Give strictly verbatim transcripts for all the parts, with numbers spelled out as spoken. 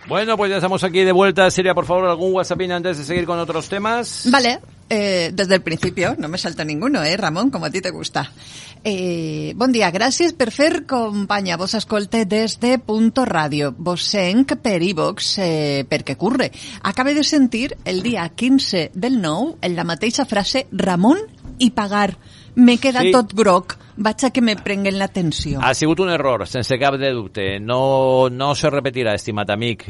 Bueno, pues ya estamos aquí de vuelta. Siria, por favor, algún WhatsAppín antes de seguir con otros temas. Vale, eh, desde el principio, no me salta ninguno, eh, Ramon, como a ti te gusta. Eh, bon dia, gràcies per fer companya. Vos escolte des de Punto Radio. Vos senc per iVox eh, perquè curre. Acabe de sentir el dia quinze del nou en la mateixa frase Ramon i pagar. Me queda sí. tot groc. Vaig a que me prenguen l'atenció. Ha sigut un error, sense cap de dubte. No, no se repetirà, estimat amic.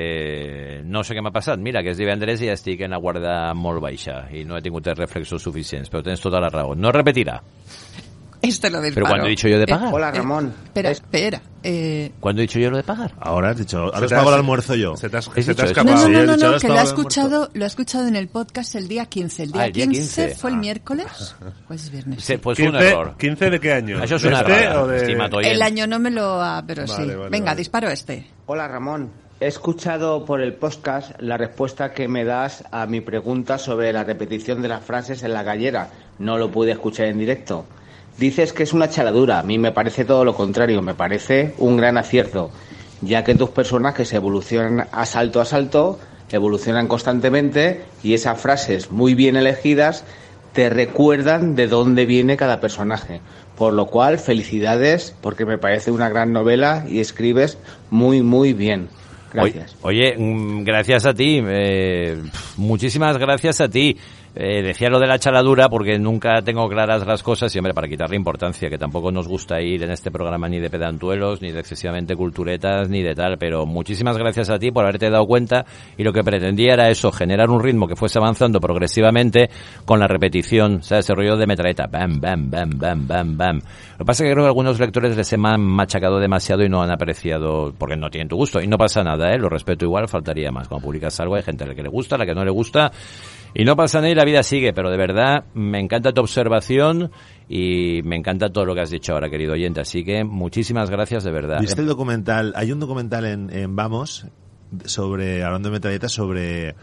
Eh, no sé què m'ha passat. Mira, que és divendres i ja estic en la guarda molt baixa i no he tingut els reflexos suficients, però tens tota la raó. No repetirà. Esto lo del Pero paro. cuando he dicho yo de pagar. Eh, hola, Ramón. Eh, espera, espera. Eh... ¿Cuándo he dicho yo lo de pagar? Ahora has dicho, ahora os pago el almuerzo yo. Se te, has, se te ha escapado. No, no, no, no, dicho, no que lo ha escuchado, almuerzo. lo ha escuchado en el podcast el día quince. El día, Ah, el día quince, quince. fue el Ah. miércoles, pues es viernes. Sí, pues quince, un error. ¿quince de qué año? Això és ¿De una este error, o de...? estimat oyent. El año no me lo ha, pero Vale, sí. vale, Venga, vale. disparo este. Hola, Ramón. He escuchado por el podcast la respuesta que me das a mi pregunta sobre la repetición de las frases en la gallera. No lo pude escuchar en directo. Dices que es una charadura. A mí me parece todo lo contrario. Me parece un gran acierto, ya que tus personajes evolucionan a salto a salto, evolucionan constantemente y esas frases muy bien elegidas te recuerdan de dónde viene cada personaje. Por lo cual, felicidades, porque me parece una gran novela y escribes muy, muy bien. Gracias. Oye, oye, gracias a ti. Eh, muchísimas gracias a ti. Eh, decía lo de la chaladura porque nunca tengo claras las cosas y, hombre, para quitarle importancia, que tampoco nos gusta ir en este programa ni de pedantuelos, ni de excesivamente culturetas, ni de tal, pero muchísimas gracias a ti por haberte dado cuenta, y lo que pretendía era eso, generar un ritmo que fuese avanzando progresivamente con la repetición, ¿sabes? Ese rollo de metralleta, bam, bam, bam, bam, bam, bam. Lo que pasa es que creo que algunos lectores les han machacado demasiado y no han apreciado, porque no tienen tu gusto, y no pasa nada, ¿eh? Lo respeto igual, faltaría más. Cuando publicas algo hay gente a la que le gusta, a la que no le gusta, y no pasa nada y la vida sigue, pero de verdad me encanta tu observación y me encanta todo lo que has dicho ahora, querido oyente, así que muchísimas gracias de verdad. ¿Viste el documental? Hay un documental en, en Vamos sobre, hablando de metralletas, sobre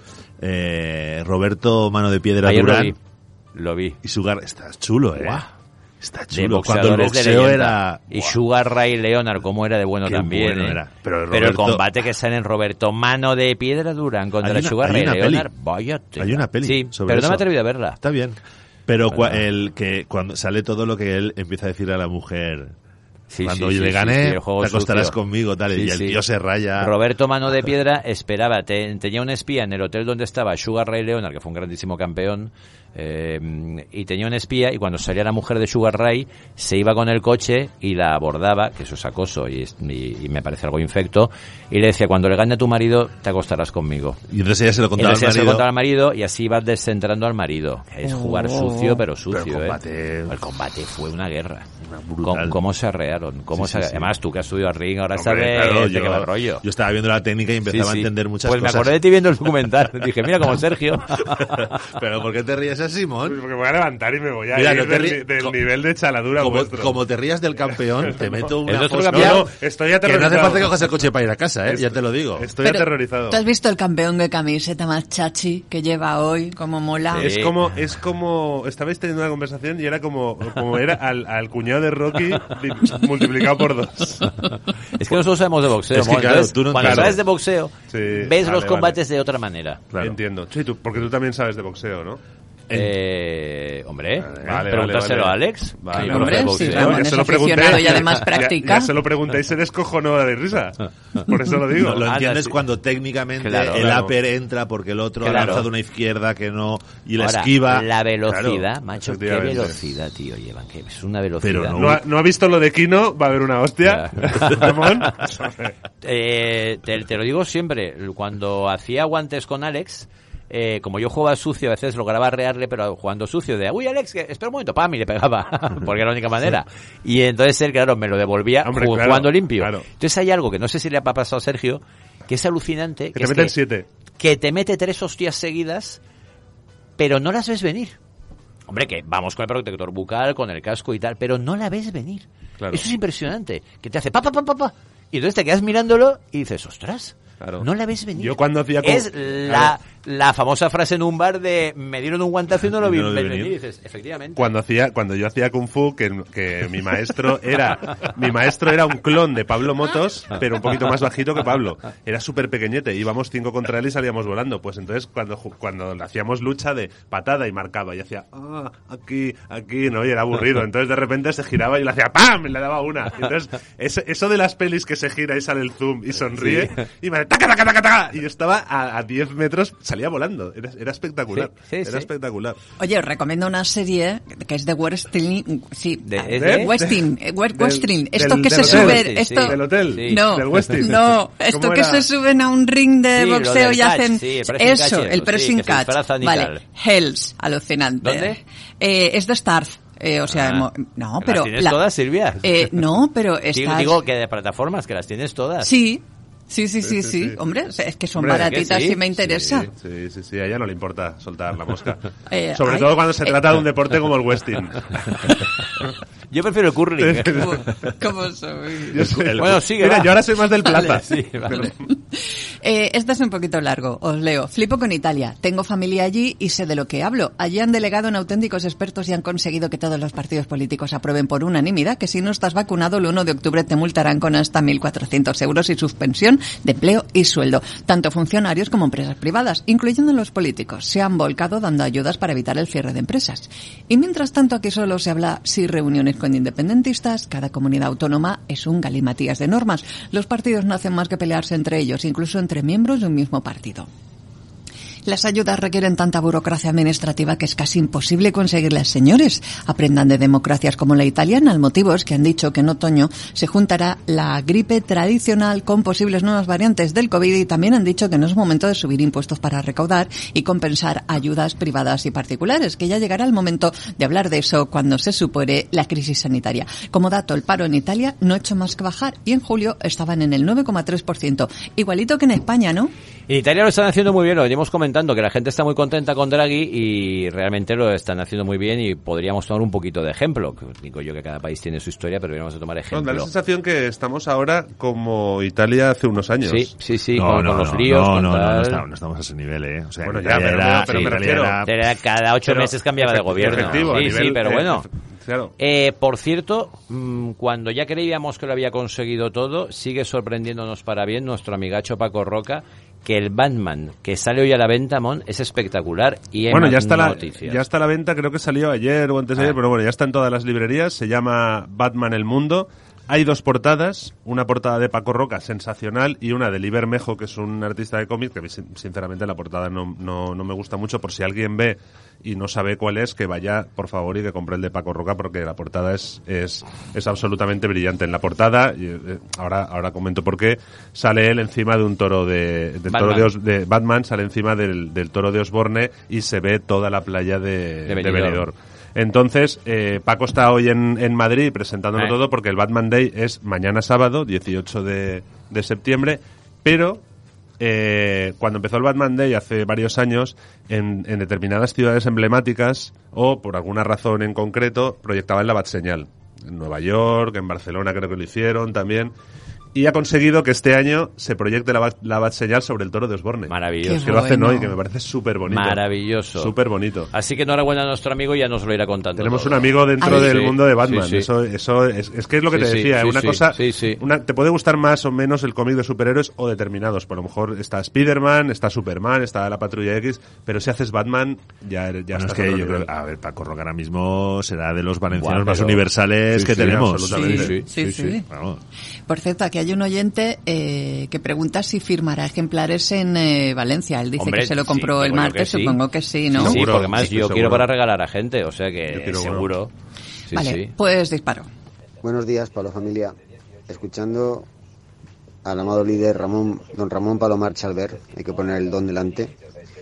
eh, Roberto Mano de Piedra Ayer Durán. lo vi, lo vi. Y Sugar, está chulo, eh. Guau. Está De chulo. Cuando el boxeadores de boxeo leyenda. era... Y Guau. Sugar Ray Leonard, cómo era de bueno Qué también, bueno ¿eh? era. Pero, Pero el Roberto- combate que sale en Roberto Mano de Piedra Durán contra Hay una- Sugar hay Ray una Leonard, peli. vaya tela. Hay una peli Sí, sobre pero no me he eso. atrevido a verla. Está bien. Pero Bueno. cua- el que cuando sale todo lo que él empieza a decirle a la mujer, Sí, cuando sí, le sí, gané, sí, sí, el juego te acostarás sucio. conmigo, tal, Sí, y el sí. tío se raya. Roberto Mano de Piedra esperaba, te- tenía un espía en el hotel donde estaba Sugar Ray Leonard, que fue un grandísimo campeón, eh, y tenía un espía, y cuando salía la mujer de Sugar Ray, se iba con el coche y la abordaba, que eso es acoso y, es- y- y me parece algo infecto, y le decía, cuando le gane a tu marido, te acostarás conmigo. Y entonces ella se lo Y contaba al entonces ella se lo marido. contaba al marido y así ibas descentrando al marido. Es jugar Oh. sucio, pero sucio, Pero el combate- ¿eh? El combate fue una guerra. brutal. ¿Cómo, cómo se arrearon? ¿Cómo Sí, se sí, sí. Además, tú que has subido al ring, ahora Hombre, sabes claro, de yo, qué va el rollo. yo estaba viendo la técnica y empezaba Sí, sí. a entender muchas pues cosas. me acordé de ti viendo el documental. Dije, mira, como Sergio. Pero ¿por qué te ríes así, Simón? Porque me voy a levantar y me voy a Mira, ir no te del, ríes- del co- nivel de chaladura Como, vuestro. como te rías del campeón, te meto una El otro fosa- campeón- No, no, estoy Que no aterrorizado. hace falta que cojas el coche para ir a casa, ¿eh? Ya te lo digo. Estoy Pero, aterrorizado. ¿tú has visto el campeón de camiseta más chachi que lleva hoy? Como mola. Sí. Es como, es como, estabais teniendo una conversación y era como, como era al, al cuñado de Rocky di- multiplicado por dos. Es que nosotros sabemos de boxeo. Es que, Mon, claro, entonces, tú no- cuando claro. sabes de boxeo, Sí, ves vale, los combates de otra manera. Claro. Entiendo. Sí, tú, porque tú también sabes de boxeo, ¿no? Eh, hombre, Vale, pregúntaselo vale, vale. a Alex. Vale, mi vale. profe de Hombre, sí, boxeo. Ramón ya es se lo pregunté. aficionado y además Ya- practica. Ya, se lo pregunté y se descojonó de risa. Por eso lo digo. No, lo Ah, entiendes sí. cuando técnicamente Claro, el claro. upper entra porque el otro ha Claro. lanzado una izquierda que no y la Ahora, esquiva. la velocidad, Claro, macho, qué efectivamente. velocidad, tío, llevan. Que es una velocidad. Pero No ha, no ha visto lo de Kino, va a haber una hostia. Ramón. Eh, te, te lo digo siempre, cuando hacía guantes con Alex, eh, como yo jugaba sucio, a veces lograba rearle, pero jugando sucio, de, uy, Alex, que, espera un momento, pam, y le pegaba, porque era la única manera. Y entonces él, claro, me lo devolvía Hombre, ju- claro, jugando limpio. claro. Entonces hay algo que no sé si le ha pasado a Sergio, que es alucinante, Que que, te es meten que, siete. que te mete tres hostias seguidas, pero no las ves venir. Hombre, que vamos con el protector bucal, con el casco y tal, pero no la ves venir. Claro. Eso es impresionante. Que te hace pa, pa, pa, pa, pa. Y entonces te quedas mirándolo y dices, ostras, Claro. No la ves venir. Yo cuando hacía... Con... Es la, la famosa frase en un bar de me dieron un guantazo y no lo vi no lo vi venir. venir. Y dices, efectivamente. Cuando hacía, cuando yo hacía Kung Fu, que, que mi maestro era, mi maestro era un clon de Pablo Motos, pero un poquito más bajito que Pablo. Era súper pequeñete, íbamos cinco contra él y salíamos volando. Pues entonces cuando, cuando hacíamos lucha de patada y marcaba, y hacía, ah, aquí, aquí, no, y era aburrido. Entonces de repente se giraba y le hacía ¡pam! Y le daba una. Y entonces, eso, eso de las pelis que se gira y sale el zoom y sonríe, sí. y me taca, taca, taca, taca, y yo estaba a, a diez metros, salía volando. Era, era espectacular. Sí, sí, era sí. espectacular. Oye, os recomiendo una serie que es de Westin, sí, De- de, ¿de? Westin, eh, West- Del- Westin, esto del- que del se hotel, sube, sí, esto, sí. Del hotel, Sí. no, del Westin. no, esto ¿Cómo que era? se suben a un ring de Sí, lo boxeo del y catch, hacen sí, el pressing eso, catch, el sí, pressing que se catch, disfrazan y vale, tal. Hells, alucinante. ¿Dónde? Eh, es de Starz. Eh, o sea, Ah. mo- no, ¿Las pero tienes la- todas, Silvia? Eh, no, pero Digo, estas, digo que de plataformas, que las tienes todas. sí. Sí, sí, sí, Sí, sí, sí, sí. hombre, o sea, es que son Hombre, baratitas que sí, y me interesa. Sí, sí, sí, a ella no le importa soltar la mosca. Eh, Sobre ay, todo cuando se eh, trata de un deporte como el Westin. Yo prefiero el curling. ¿Cómo, cómo soy? Yo soy- Bueno, sigue, Mira, va. yo ahora soy más del plaza. Vale, sí, vale. Eh, este es un poquito largo, os leo. Flipo con Italia. Tengo familia allí y sé de lo que hablo. Allí han delegado en auténticos expertos y han conseguido que todos los partidos políticos aprueben por unanimidad que si no estás vacunado el uno de octubre te multarán con hasta mil cuatrocientos euros y suspensión de empleo y sueldo. Tanto funcionarios como empresas privadas, incluyendo los políticos, se han volcado dando ayudas para evitar el cierre de empresas. Y mientras tanto aquí solo se habla sin reuniones con independentistas, cada comunidad autónoma es un galimatías de normas. Los partidos no hacen más que pelearse entre ellos, incluso entre miembros de un mismo partido. Las ayudas requieren tanta burocracia administrativa que es casi imposible conseguirlas, señores. Aprendan de democracias como la italiana. El motivo es que han dicho que en otoño se juntará la gripe tradicional con posibles nuevas variantes del COVID y también han dicho que no es momento de subir impuestos para recaudar y compensar ayudas privadas y particulares, que ya llegará el momento de hablar de eso cuando se supere la crisis sanitaria. Como dato, el paro en Italia no ha hecho más que bajar y en julio estaban en el nueve coma tres por ciento. Igualito que en España, ¿no? En Italia lo están haciendo muy bien, lo venimos comentando, que la gente está muy contenta con Draghi y realmente lo están haciendo muy bien y podríamos tomar un poquito de ejemplo. Digo yo que cada país tiene su historia, pero deberíamos de tomar No, da ejemplo. la sensación que estamos ahora como Italia hace unos años. Sí, sí, sí, no, con, no, con los no, líos, no, con no, no, tal. no estamos, no estamos a ese nivel, ¿eh? O sea, Bueno, en ya, Italia pero- era- pero me en Italia refiero- era- Era cada ocho Pero meses cambiaba de efecti- gobierno. efectivo, a sí, nivel, sí, pero eh, bueno. efe- claro. Eh, por cierto, mmm, cuando ya creíamos que lo había conseguido todo, sigue sorprendiéndonos para bien nuestro amigacho Paco Roca, que el Batman que sale hoy a la venta, Mon, es espectacular y hay Bueno, más ya está, la, noticias. ya está a la venta, creo que salió ayer o antes de Ah. ayer, pero bueno, ya está en todas las librerías. Se llama Batman el Mundo. Hay dos portadas, una portada de Paco Roca, sensacional, y una de Lee Bermejo, que es un artista de cómic, que a mí, sin- sinceramente la portada no, no, no me gusta mucho. Por si alguien ve y no sabe cuál es, que vaya, por favor, y que compre el de Paco Roca, porque la portada es, es, es absolutamente brillante. En la portada, y, eh, ahora, ahora comento por qué, sale él encima de un toro de, del toro Batman. de, Os- de Batman, sale encima del, del toro de Osborne y se ve toda la playa de, De de Benidorm. Benidorm. Entonces, eh, Paco está hoy en, en Madrid presentándolo Eh. todo porque el Batman Day es mañana sábado, dieciocho de, de septiembre, pero eh, cuando empezó el Batman Day hace varios años, en, en determinadas ciudades emblemáticas o por alguna razón en concreto, proyectaban la Batseñal. En Nueva York, en Barcelona creo que lo hicieron también. Y ha conseguido que este año se proyecte la, bat- la Batseñal sobre el toro de Osborne. Maravilloso. Que lo hacen bueno. hoy, que me parece súper bonito. Maravilloso. Súper bonito. Así que enhorabuena a nuestro amigo y ya nos lo irá contando. Tenemos todo. un amigo dentro Ay, del sí, mundo de Batman. sí, sí. Eso, eso es, es que es lo que Sí, te sí, decía. sí, una sí, cosa, sí, sí. Una, te puede gustar más o menos el cómic de superhéroes o determinados. Por lo mejor está Spider-Man, está Superman, está la Patrulla X, pero si haces Batman, ya, eres- ya Bueno, es estás a que otro yo nivel. creo, a ver, Paco Roca ahora mismo será de los valencianos Buah, más pero- universales Sí, que sí, tenemos. absolutamente. Sí, Sí, sí. sí. Vamos. Por cierto, aquí hay un oyente eh, que pregunta si firmará ejemplares en eh, Valencia. Él dice Hombre, que se lo compró sí, el seguro martes, que sí. supongo que sí, ¿no? Sí, sí, Seguro, porque más estoy yo seguro. quiero para regalar a gente, o sea Yo que quiero uno. seguro. Sí, vale, sí. pues disparo. Buenos días, Pablo Familia. Escuchando al amado líder Ramón, don Ramón Palomar Chalver, hay que poner el don delante,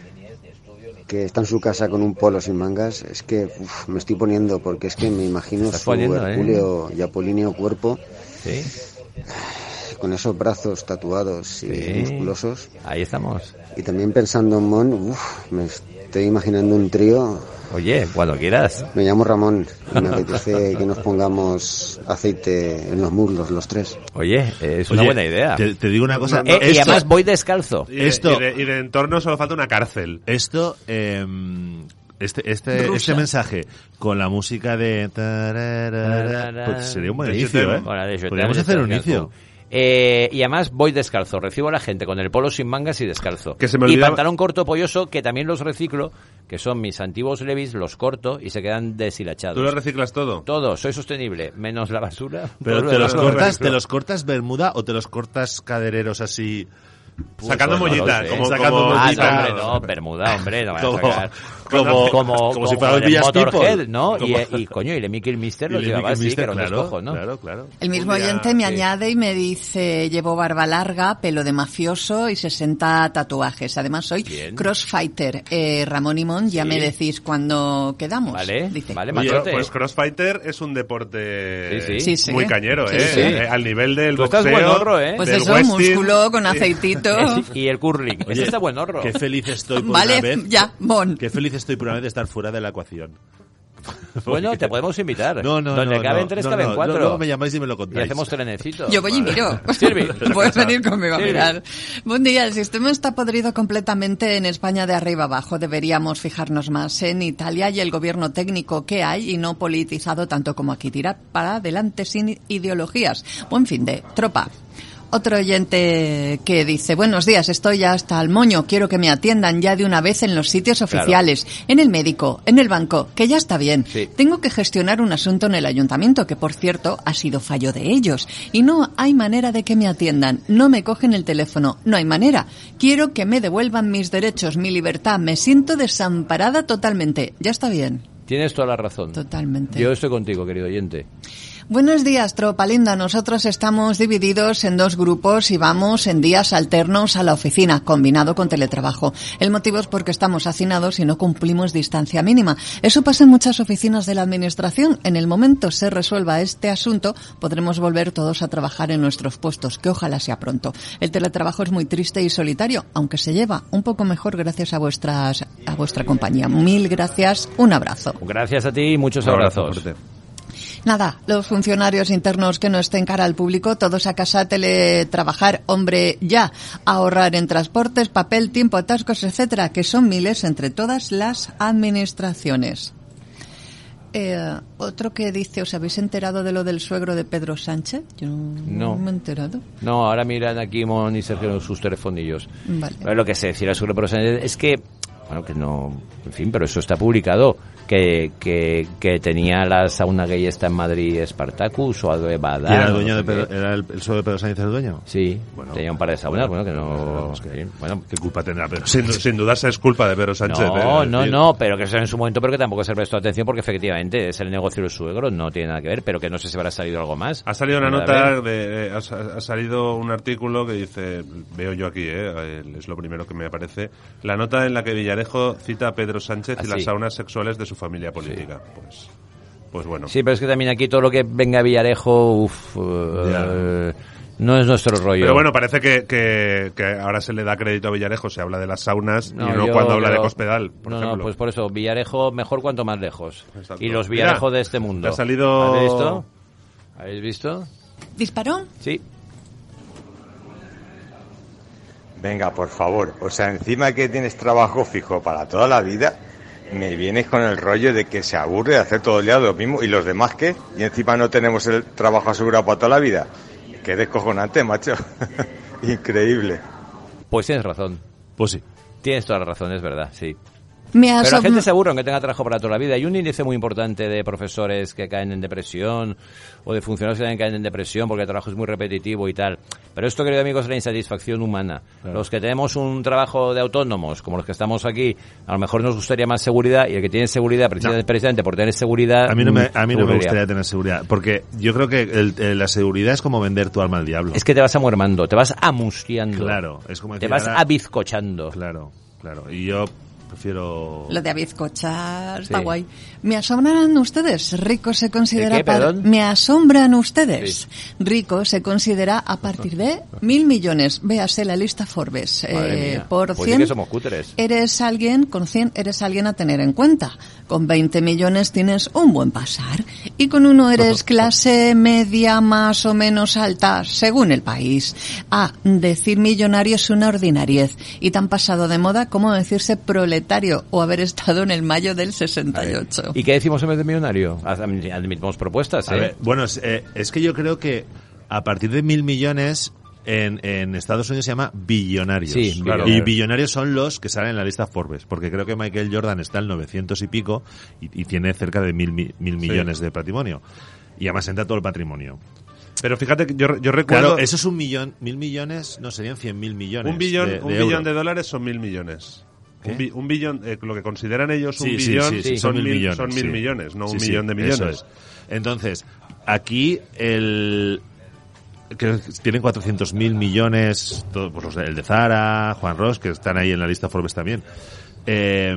que está en su casa con un polo sin mangas. Es que uf, me estoy poniendo, porque es que me imagino Estás su poniendo, ¿eh? hercúleo y apolíneo cuerpo, Sí, con esos brazos tatuados y Sí. musculosos. ahí estamos. Y también pensando en Mon, uf, me, estoy imaginando un trío. Oye, cuando quieras. Me llamo Ramón y me apetece que nos pongamos aceite en los muslos los tres. Oye, es una Oye, buena idea. Te, te digo una cosa. Eh, esto, y además voy descalzo. Y de, Esto- y de, y de entorno solo falta una cárcel. Esto, eh, este, este, Rusa. este mensaje con la música de... tararara, pues sería un buen De inicio, Chutema. ¿eh? Bueno, de hecho, Podríamos te- hacer un te- inicio. Eh, y además voy descalzo, recibo a la gente con el polo sin mangas y descalzo. Que se me y olvidaba- pantalón corto polloso, que también los reciclo, que son mis antiguos Levis, los corto y se quedan deshilachados. ¿Tú lo reciclas todo? Todo, soy sostenible, menos la basura. Pero Todo te lo los demás lo cortas, reciclo. te los cortas bermuda o te los cortas cadereros así. Sacando Pues no lo mollita, sé. como, Sacando como- Ah, mollita. no, hombre, no, bermuda, hombre, no me voy a Como- sacar. como- como, como si fuera el de Villas Motorhead, People. ¿no? Y, Como- y, coño, y Lemmy Kilmister Y los Lemmy llevaba así, que Kilmister, era un claro, descojo, ¿no? Claro, claro. El mismo Un día, oyente me sí. añade y me dice, llevo barba larga, pelo de mafioso y sesenta tatuajes. Además soy Bien. crossfighter. Eh, Ramón y Mon, ya Sí. me decís cuando quedamos. Vale, Dice. vale, Oye, machote. pues Crossfighter es un deporte Sí, sí. Sí, sí. muy cañero, Sí, ¿eh? sí. Eh, Al nivel del Tú estás boxeo, buen horro, ¿eh? Pues del eso, wrestling. músculo con aceitito. Y el curling. Ese está buen horro. Qué feliz estoy por Vale, una vez. ya, Mon. Qué feliz estoy por una vez de estar fuera de la ecuación. Bueno, te podemos invitar. No, no, Donde no, caben no, tres, no, caben no. cuatro. Luego me llamáis y me lo Y contáis. hacemos trenecito. Yo voy y miro. Sirvi. Puedes venir conmigo a Sirvi. mirar. Buen día. El sistema está podrido completamente en España de arriba abajo. Deberíamos fijarnos más en Italia y el gobierno técnico que hay y no politizado tanto como aquí. Tirar para adelante sin ideologías. Buen fin de tropa. Otro oyente que dice, buenos días, estoy ya hasta el moño, quiero que me atiendan ya de una vez en los sitios oficiales, en el médico, en el banco, que ya está bien. Sí. Tengo que gestionar un asunto en el ayuntamiento, que por cierto ha sido fallo de ellos, y no hay manera de que me atiendan, no me cogen el teléfono, no hay manera. Quiero que me devuelvan mis derechos, mi libertad, me siento desamparada totalmente. Ya está bien, Tienes toda la razón. totalmente. Yo estoy contigo, querido oyente. Buenos días, tropa linda. Nosotros estamos divididos en dos grupos y vamos en días alternos a la oficina, combinado con teletrabajo. El motivo es porque estamos hacinados y no cumplimos distancia mínima. Eso pasa en muchas oficinas de la administración. En el momento se resuelva este asunto, podremos volver todos a trabajar en nuestros puestos, que ojalá sea pronto. El teletrabajo es muy triste y solitario, aunque se lleva un poco mejor gracias a vuestras, a vuestra compañía. Mil gracias, un abrazo. Gracias a ti y muchos Un abrazo abrazos. fuerte. Nada, los funcionarios internos que no estén cara al público, todos a casa a teletrabajar, hombre, ya, ahorrar en transportes, papel, tiempo, atascos, etcétera, que son miles entre todas las administraciones. Eh, otro que dice, ¿os habéis enterado de lo del suegro de Pedro Sánchez? Yo no, No. me he enterado. No, ahora miran aquí Mon y Sergio sus telefonillos. Vale. Pero lo que se decía sobre Pedro Sánchez es que, bueno, que no, en fin, pero eso está publicado, que, que, que tenía la sauna gay esta en Madrid, Spartacus o algo de Badar. ¿Y era el no dueño sé de Pedro, qué. era el, el suegro de Pedro Sánchez el dueño? Sí, Bueno, tenía un par de saunas, bueno, que no... Vamos, que- sí, bueno, ¿Qué culpa tendrá Pedro Sin, Sánchez? sin duda es culpa de Pedro Sánchez. no, eh, no, decir. no, pero que eso en su momento, pero que tampoco se prestó atención porque efectivamente es el negocio del suegro, no tiene nada que ver, pero que no sé si habrá salido algo más. Ha salido una A nota, ver. de, eh, ha, ha salido un artículo que dice, veo yo aquí, eh, es lo primero que me aparece, la nota en la que Villarejo cita a Pedro Sánchez Ah, y las sí. saunas sexuales de su familia política. Pues, pues bueno. Sí, pero es que también aquí todo lo que venga a Villarejo, uff, eh, no es nuestro rollo. Pero bueno, parece que, que, que ahora se le da crédito a Villarejo, se habla de las saunas y no yo cuando habla de creo- Cospedal, por no, ejemplo. no, pues por eso, Villarejo mejor cuanto más lejos. Exacto. Y los Mira, Villarejo de este mundo. te ha salido- ¿Habéis visto? ¿Habéis visto? ¿Disparó? Sí. Venga, por favor. O sea, encima que tienes trabajo fijo para toda la vida, me vienes con el rollo de que se aburre de hacer todo el día lo mismo. ¿Y los demás qué? Y encima no tenemos el trabajo asegurado para toda la vida. Qué descojonante, macho. Increíble. Pues tienes razón. Pues sí. Tienes toda la razón, es verdad, sí. Me ha Pero la som- gente se aburre aunque tenga trabajo para toda la vida. Hay un índice muy importante de profesores que caen en depresión o de funcionarios que también caen en depresión porque el trabajo es muy repetitivo y tal. Pero esto, querido amigos, es la insatisfacción humana. Claro. Los que tenemos un trabajo de autónomos, como los que estamos aquí, a lo mejor nos gustaría más seguridad y el que tiene seguridad, precisamente, No. precisamente por tener seguridad... A mí no me, a mí no me aburriría. gustaría tener seguridad, porque yo creo que el- el- la seguridad es como vender tu alma al diablo. Es que te vas amuermando, te vas amustiando. Claro, es como Te decir, vas ahora- abizcochando. Claro, claro. Y yo Prefiero... Lo de bizcochar está Sí. guay. ¿Me asombran ustedes? Rico se considera... ¿De qué, para- perdón? ¿Me asombran ustedes? Rico se considera a partir de mil millones. Véase la lista Forbes. Madre Eh, mía. por Pues sí cien que somos cúteres. eres alguien, con cien eres alguien a tener en cuenta. Con veinte millones tienes un buen pasar. Y con uno eres clase media más o menos alta, según el país. Ah, decir millonario es una ordinariez. Y tan pasado de moda como decirse proletario o haber estado en el mayo del sesenta y ocho. ¿Y qué decimos en vez de millonario? Admi- Admitimos propuestas, ¿eh? A ver, bueno, es, eh, es que yo creo que a partir de mil millones en, en Estados Unidos se llama billonarios. Sí, claro. Y billonarios son los que salen en la lista Forbes, porque creo que Michael Jordan está en novecientos y pico y, y tiene cerca de mil, mi- mil millones de patrimonio. Y además entra todo el patrimonio. Pero fíjate que yo, yo recuerdo... Claro, eso es un millón, mil millones, no, serían cien mil millones. Un billón, de, un de billón euros. de dólares son mil millones. ¿Qué? Un, bi- un billón, eh, lo que consideran ellos un Sí, sí, billón, sí, sí, son, son mil millones. son mil sí. millones, no Sí, un sí, millón de eso millones. es. Entonces, aquí el... que tienen cuatrocientos mil millones, todo, pues los de- el de Zara, Juan Ross, que están ahí en la lista Forbes también. Eh,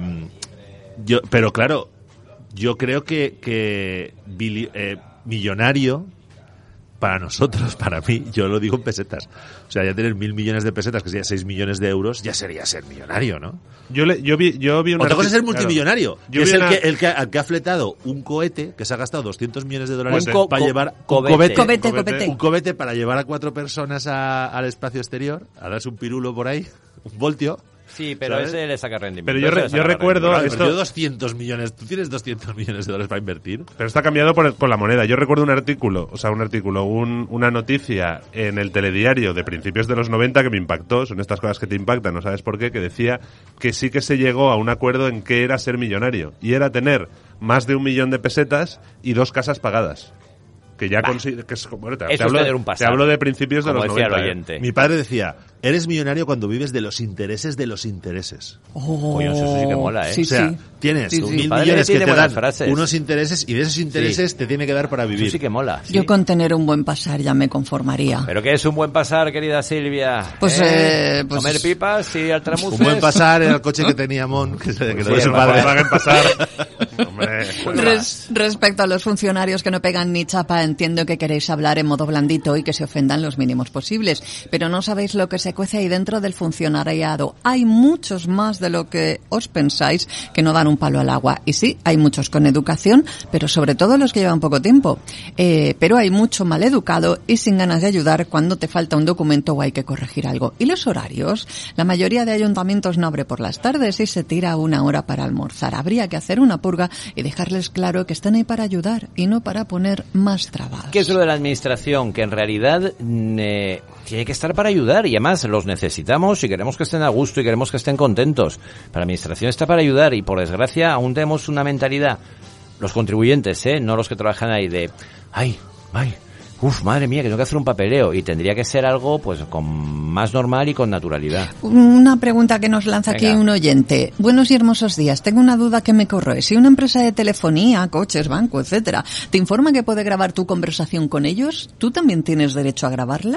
yo, pero claro, yo creo que, que bili- eh, millonario, para nosotros, para mí, yo lo digo en pesetas. O sea, ya tener mil millones de pesetas, que sería seis millones de euros, ya sería ser millonario, ¿no? Yo, le, yo vi, yo vi una Otra cosa es ser arti- claro. multimillonario, Yo que es vi el una- que, el, que, ha- que ha fletado un cohete, que se ha gastado doscientos millones de dólares Un co- para co- llevar cobete. un cobete, Cobete, cobete. cobete. un cobete para llevar a cuatro personas a- al espacio exterior, a darse un pirulo por ahí, un voltio. Sí, pero ¿sabes? ese le saca rendimiento. Pero yo ese re- le yo saca recuerdo- rendimiento. Claro, esto- pero yo doscientos millones, tú tienes doscientos millones de dólares para invertir. Pero está cambiado por, por la moneda. Yo recuerdo un artículo, o sea, un artículo, un, una noticia en el telediario de principios de los noventa que me impactó. Son estas cosas que te impactan, no sabes por qué, que decía que sí que se llegó a un acuerdo en qué era ser millonario. Y era tener más de un millón de pesetas y dos casas pagadas. Que ya consi- que es, bueno, te, Eso te hablo, es tener un te pasar. hablo de principios de Como los decía el noventa. ¿eh? oyente. Mi padre decía, eres millonario cuando vives de los intereses de los intereses. Oh, Coño, eso sí que mola, ¿eh? Sí, O sea, sí. tienes Sí, sí. mil Padre millones que tiene te buenas dan frases. unos intereses y de esos intereses te tiene que dar para vivir. Eso sí que mola. Yo con tener un buen pasar ya me conformaría. Pero que es un buen pasar, querida Silvia. Pues, eh, pues- Comer pipas y altramuces. Un buen pasar era el coche que tenía Mon, que, se- que Sí, lo de su el padre. Volkswagen pasar. Hombre, Res- respecto a los funcionarios que no pegan ni chapa, entiendo que queréis hablar en modo blandito y que se ofendan los mínimos posibles, pero no sabéis lo que se cuece ahí dentro del funcionariado. Hay muchos más de lo que os pensáis que no dan un palo al agua. Y sí, hay muchos con educación, pero sobre todo los que llevan poco tiempo. Eh, pero hay mucho mal educado y sin ganas de ayudar cuando te falta un documento o hay que corregir algo. ¿Y los horarios? La mayoría de ayuntamientos no abre por las tardes y se tira una hora para almorzar. Habría que hacer una purga y dejarles claro que están ahí para ayudar y no para poner más trabas. ¿Qué es lo de la administración? Que en realidad mm, eh, tiene que estar para ayudar y además los necesitamos y queremos que estén a gusto y queremos que estén contentos. Pero la administración está para ayudar y por desgracia aún tenemos una mentalidad, los contribuyentes, ¿eh? No los que trabajan ahí, de ay, ay, uf, madre mía, que tengo que hacer un papeleo y tendría que ser algo pues con más normal y con naturalidad. Una pregunta que nos lanza aquí Venga. un oyente. Buenos y hermosos días. Tengo una duda que me corroe. Si una empresa de telefonía, coches, banco, etcétera, te informa que puede grabar tu conversación con ellos, ¿tú también tienes derecho a grabarla?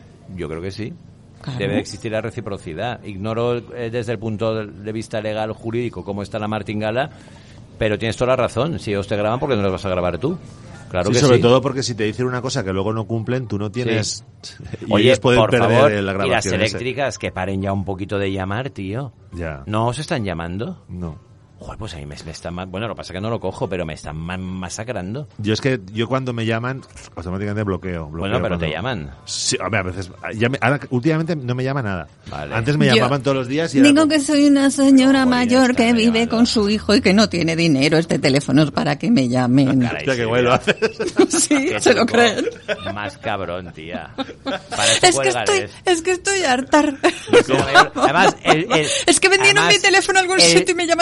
Yo creo que sí. Claro. Debe existir la reciprocidad. Ignoro eh, desde el punto de vista legal o jurídico cómo está la martingala, pero tienes toda la razón. Si ellos te graban, ¿por qué no los vas a grabar tú? Claro Sí, que sobre sí. todo porque si te dicen una cosa que luego no cumplen, tú no tienes... Y Oye, ellos pueden por perder favor, la y las grabación. esa. eléctricas que paren ya un poquito de llamar, tío. Ya. ¿No os están llamando? No. Joder, pues ahí me, me están... ma- Bueno, lo que pasa es que no lo cojo, pero me están ma- masacrando. Yo es que yo cuando me llaman, automáticamente bloqueo. bloqueo Bueno, pero cuando- te llaman. Sí, hombre, a veces... Ya me- ahora, últimamente no me llama nada. Vale. Antes me Yo llamaban todos los días y era Digo como- que soy una señora Joder, mayor está que vive llamando. con su hijo y que no tiene dinero. Este teléfono es para que me llamen. Caray, Hostia, qué sí, guay lo mira. haces. Sí, Qué se lo truco creen. Más cabrón, tía. Para eso Es que cuelgan, estoy, ¿eh? es que estoy hartar. Además, el- el- Es que vendieron además, mi teléfono a algún el- sitio y me llaman el- todos los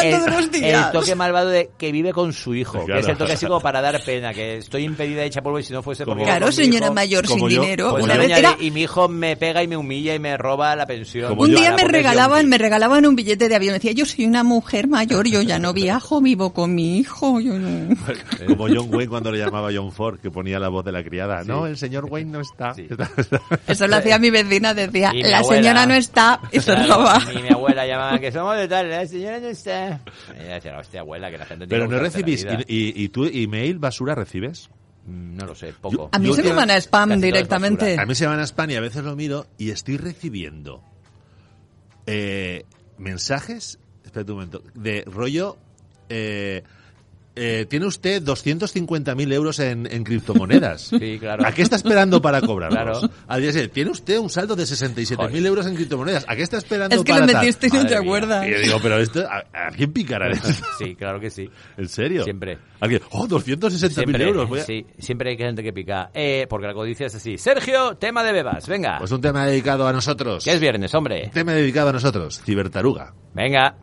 días. El toque malvado de que vive con su hijo, Claro. que es el toque así como para dar pena, que estoy impedida de echar polvo y si no fuese porque... Claro, con mi señora hijo, mayor sin como yo, dinero. pues Una la vez doña era- de- y mi hijo me pega y me humilla y me roba la pensión. Como Un yo, día ahora me porque es regalaban, yonki. me regalaban un billete de avión. Decía, yo soy una mujer mayor, yo ya no viajo, vivo con mi hijo. Yo no... Como John Wayne cuando le llamaba John Ford, que ponía la voz de la criada. No, el señor Wayne no está. Sí. Eso lo hacía mi vecina, decía, Y mi la abuela. señora no está, y se Claro, roba. Y mi abuela llamaba que somos de tal, la señora no está. Y ella decía, hostia, abuela, que la gente tiene Pero que no buscarse la recibís. vida. ¿Y, y, y tú email basura recibes? Mm, No lo sé, poco. A mí Yo se me última- van a spam casi todo es directamente. A mí se van a España y a veces lo miro y estoy recibiendo eh, mensajes, espérate un momento, de rollo, eh, eh, tiene usted doscientos cincuenta mil euros en, en criptomonedas. Sí, claro. ¿A qué está esperando para cobrarlos? Claro. Al día siguiente, tiene usted un saldo de sesenta y siete mil euros en criptomonedas. ¿A qué está esperando Es que para lo tal? metiste y no Madre te mía. acuerdas. Y yo digo, pero esto, ¿a, a quién picará esto? Sí, claro que sí. ¿En serio? Siempre. Alguien, oh, doscientos sesenta mil Siempre, euros. Voy a- sí, siempre hay gente que pica. Eh, porque la codicia es así. Sergio, tema de bebas, venga. Pues un tema dedicado a nosotros. Que es viernes, hombre. Un tema dedicado a nosotros. Cibertaruga. Venga.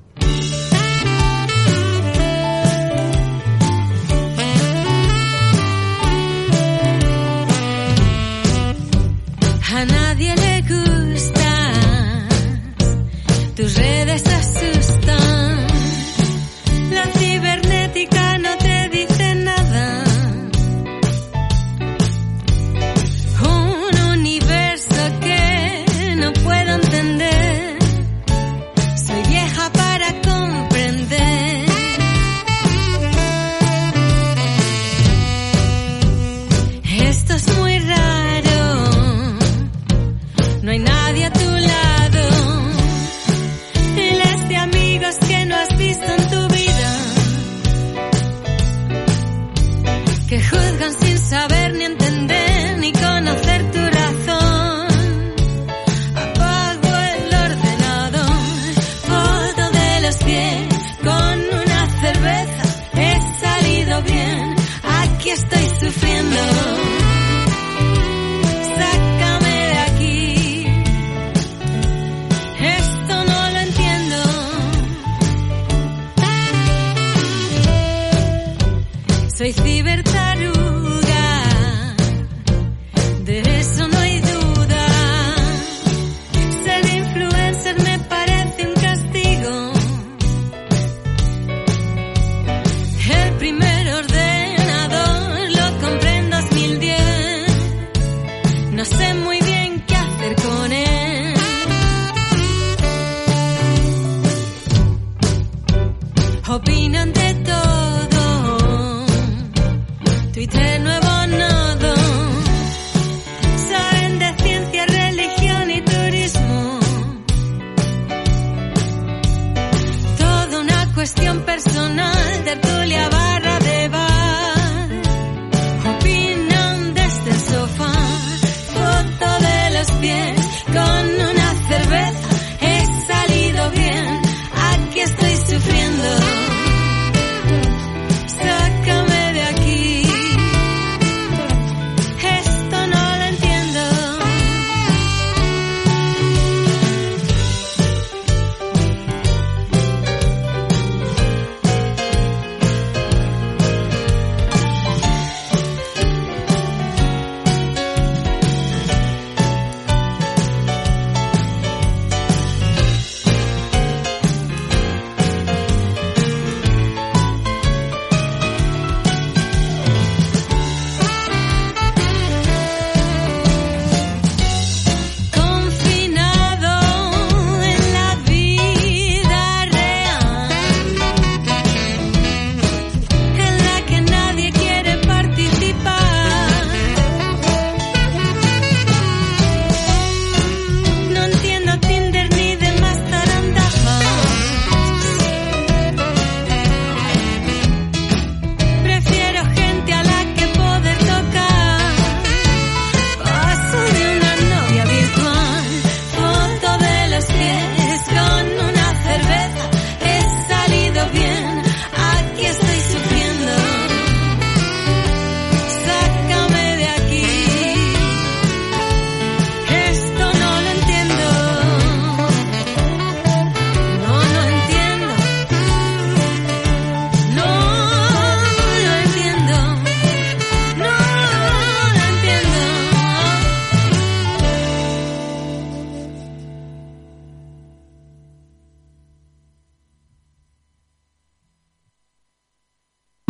A nadie le gusta, tus redes asustan, la cibernética no te dice nada. Un universo que no puedo entender, soy vieja para comprender. Esto es muy raro, no hay nadie a tu lado, miles de amigos que no has visto en tu vida, que juzgan sin saber ni entender ni conocer tu razón. Apago el ordenador, foto de los pies, con una cerveza he salido bien, aquí estoy sufriendo. Sácame de aquí, esto no lo entiendo. Soy cibertaruga, de eso no hay duda. Ser influencer me parece un castigo. El primer ordenador lo compré en dos mil diez. No sé muy bien qué hacer con él. Opinan de todo, Twitter nuevo nodo, saben de ciencia, religión y turismo. Toda una cuestión personal, tertulia barra de bar. Opinan desde el sofá, foto de los pies, con una cerveza he salido bien, aquí estoy sufriendo. Sácame de aquí, esto no lo entiendo.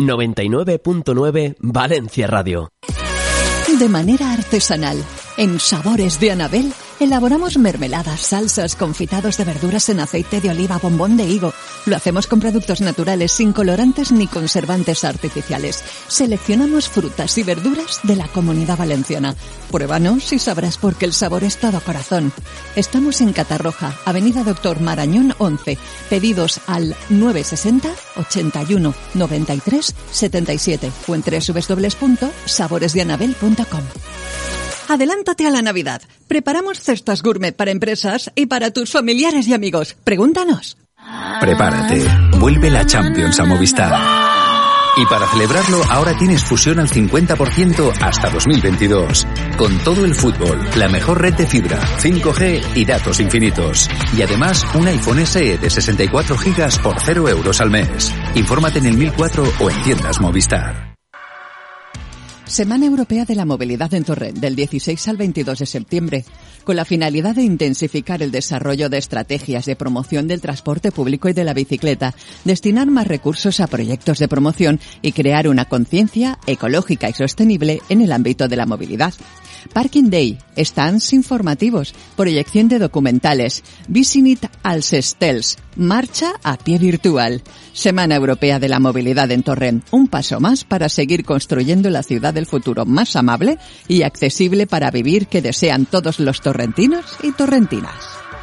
noventa y nueve punto nueve Valencia Radio. De manera artesanal, en Sabores de Anabel, elaboramos mermeladas, salsas, confitados de verduras en aceite de oliva, bombón de higo. Lo hacemos con productos naturales, sin colorantes ni conservantes artificiales. Seleccionamos frutas y verduras de la Comunidad Valenciana. Pruébanos y sabrás por qué el sabor es todo corazón. Estamos en Catarroja, Avenida Doctor Marañón once. Pedidos al nueve sesenta, ochenta y uno, noventa y tres, setenta y siete o en doble u doble u doble u punto sabores de anabel punto com. Adelántate a la Navidad. Preparamos cestas gourmet para empresas y para tus familiares y amigos. Pregúntanos. Prepárate. Vuelve la Champions a Movistar. Y para celebrarlo, ahora tienes fusión al cincuenta por ciento hasta dos mil veintidós. Con todo el fútbol, la mejor red de fibra, cinco G y datos infinitos. Y además, un iPhone ese e de sesenta y cuatro gigas por cero euros al mes. Infórmate en el mil cuatro o en tiendas Movistar. Semana Europea de la Movilidad en Torrent, del dieciséis al veintidós de septiembre, con la finalidad de intensificar el desarrollo de estrategias de promoción del transporte público y de la bicicleta, destinar más recursos a proyectos de promoción y crear una conciencia ecológica y sostenible en el ámbito de la movilidad. Parking Day, stands informativos, proyección de documentales, Visit als Estels, marcha a pie virtual. Semana Europea de la Movilidad en Torrent, un paso más para seguir construyendo la ciudad del futuro más amable y accesible para vivir que desean todos los torrentinos y torrentinas.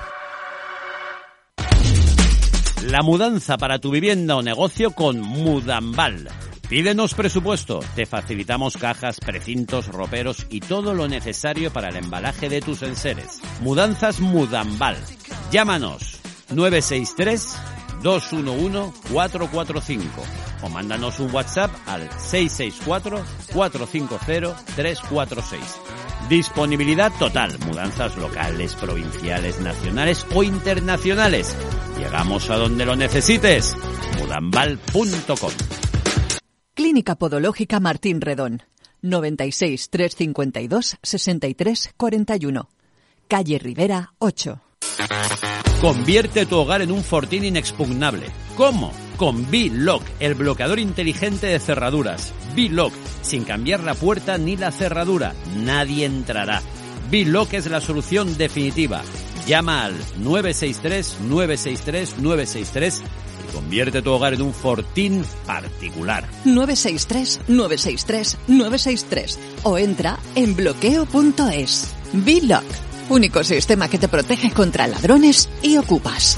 La mudanza para tu vivienda o negocio con Mudambal. Pídenos presupuesto, te facilitamos cajas, precintos, roperos y todo lo necesario para el embalaje de tus enseres. Mudanzas Mudambal. Llámanos nueve seis tres, dos uno uno, cuatro cuatro cinco o mándanos un WhatsApp al seis seis cuatro, cuatro cinco cero, tres cuatro seis. Disponibilidad total, mudanzas locales, provinciales, nacionales o internacionales. Llegamos a donde lo necesites. mudambal punto com. Clínica Podológica Martín Redón, noventa y seis, trescientos cincuenta y dos, sesenta y tres cuarenta y uno. Calle Rivera, ocho. Convierte tu hogar en un fortín inexpugnable. ¿Cómo? Con B-Lock, el bloqueador inteligente de cerraduras. B-Lock, sin cambiar la puerta ni la cerradura. Nadie entrará. B-Lock es la solución definitiva. Llama al nueve seis tres, nueve seis tres, nueve seis tres y convierte tu hogar en un fortín particular. nueve seis tres, nueve seis tres, nueve seis tres o entra en bloqueo punto es. B-Lock, único sistema que te protege contra ladrones y ocupas.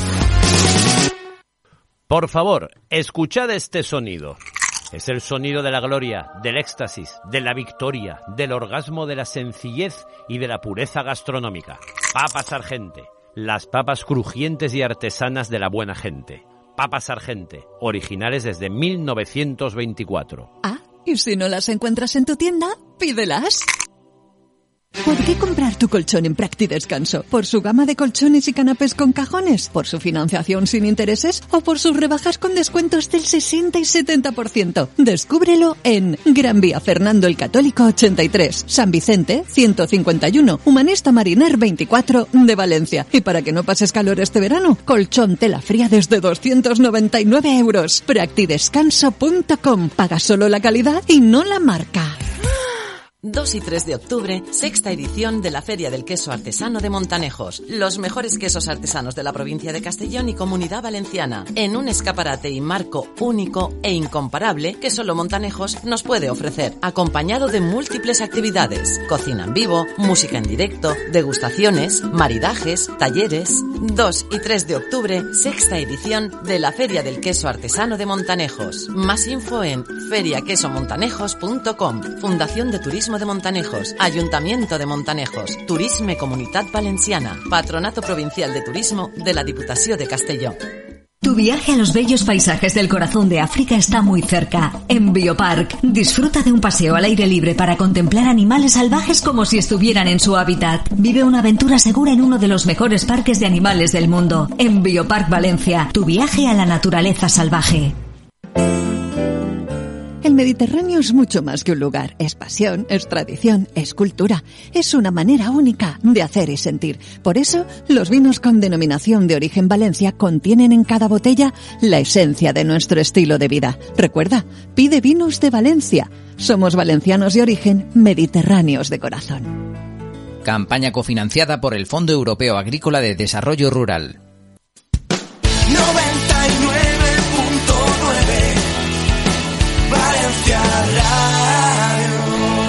Por favor, escuchad este sonido. Es el sonido de la gloria, del éxtasis, de la victoria, del orgasmo, de la sencillez y de la pureza gastronómica. Papas Argente, las papas crujientes y artesanas de la buena gente. Papas Argente, originales desde mil novecientos veinticuatro. Ah, y si no las encuentras en tu tienda, pídelas. ¿Por qué comprar tu colchón en Practidescanso? ¿Por su gama de colchones y canapés con cajones? ¿Por su financiación sin intereses? ¿O por sus rebajas con descuentos del sesenta y setenta por ciento? Descúbrelo en Gran Vía Fernando el Católico ochenta y tres, San Vicente ciento cincuenta y uno, Humanista Mariner veinticuatro de Valencia. Y para que no pases calor este verano, colchón tela fría desde doscientos noventa y nueve euros. Practidescanso punto com. Paga solo la calidad y no la marca. dos y tres de octubre, sexta edición de la Feria del Queso Artesano de Montanejos. Los mejores quesos artesanos de la provincia de Castellón y Comunidad Valenciana. En un escaparate y marco único e incomparable que solo Montanejos nos puede ofrecer. Acompañado de múltiples actividades. Cocina en vivo, música en directo, degustaciones, maridajes, talleres. dos y tres de octubre, sexta edición de la Feria del Queso Artesano de Montanejos. Más info en feria queso montanejos punto com. Fundación de Turismo de Montanejos, Ayuntamiento de Montanejos, Turisme Comunitat Valenciana, Patronato Provincial de Turismo de la Diputació de Castelló. Tu viaje a los bellos paisajes del corazón de África está muy cerca. En Biopark, disfruta de un paseo al aire libre para contemplar animales salvajes como si estuvieran en su hábitat. Vive una aventura segura en uno de los mejores parques de animales del mundo. En Biopark Valencia, tu viaje a la naturaleza salvaje. El Mediterráneo es mucho más que un lugar, es pasión, es tradición, es cultura, es una manera única de hacer y sentir. Por eso, los vinos con denominación de origen Valencia contienen en cada botella la esencia de nuestro estilo de vida. Recuerda, pide vinos de Valencia. Somos valencianos de origen, mediterráneos de corazón. Campaña cofinanciada por el Fondo Europeo Agrícola de Desarrollo Rural. noventa y nueve punto nueve Valencia Radio.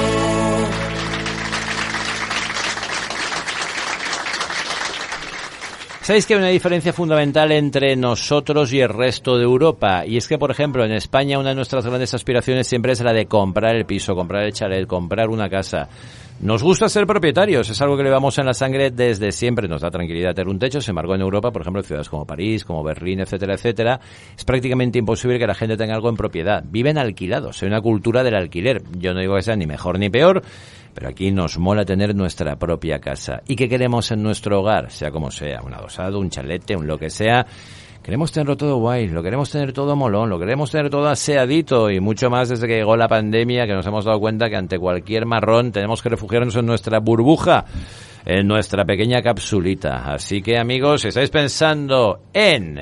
Sabéis que hay una diferencia fundamental entre nosotros y el resto de Europa, y es que, por ejemplo, en España una de nuestras grandes aspiraciones siempre es la de comprar el piso, comprar el chalet, comprar una casa. Nos gusta ser propietarios, es algo que llevamos en la sangre desde siempre, nos da tranquilidad tener un techo. Sin embargo, en Europa, por ejemplo, en ciudades como París, como Berlín, etcétera, etcétera, es prácticamente imposible que la gente tenga algo en propiedad. Viven alquilados, hay una cultura del alquiler. Yo no digo que sea ni mejor ni peor, pero aquí nos mola tener nuestra propia casa. ¿Y qué queremos en nuestro hogar? Sea como sea, un adosado, un chalete, un lo que sea. Queremos tenerlo todo guay, lo queremos tener todo molón, lo queremos tener todo aseadito, y mucho más desde que llegó la pandemia, que nos hemos dado cuenta que ante cualquier marrón tenemos que refugiarnos en nuestra burbuja, en nuestra pequeña capsulita. Así que, amigos, si estáis pensando en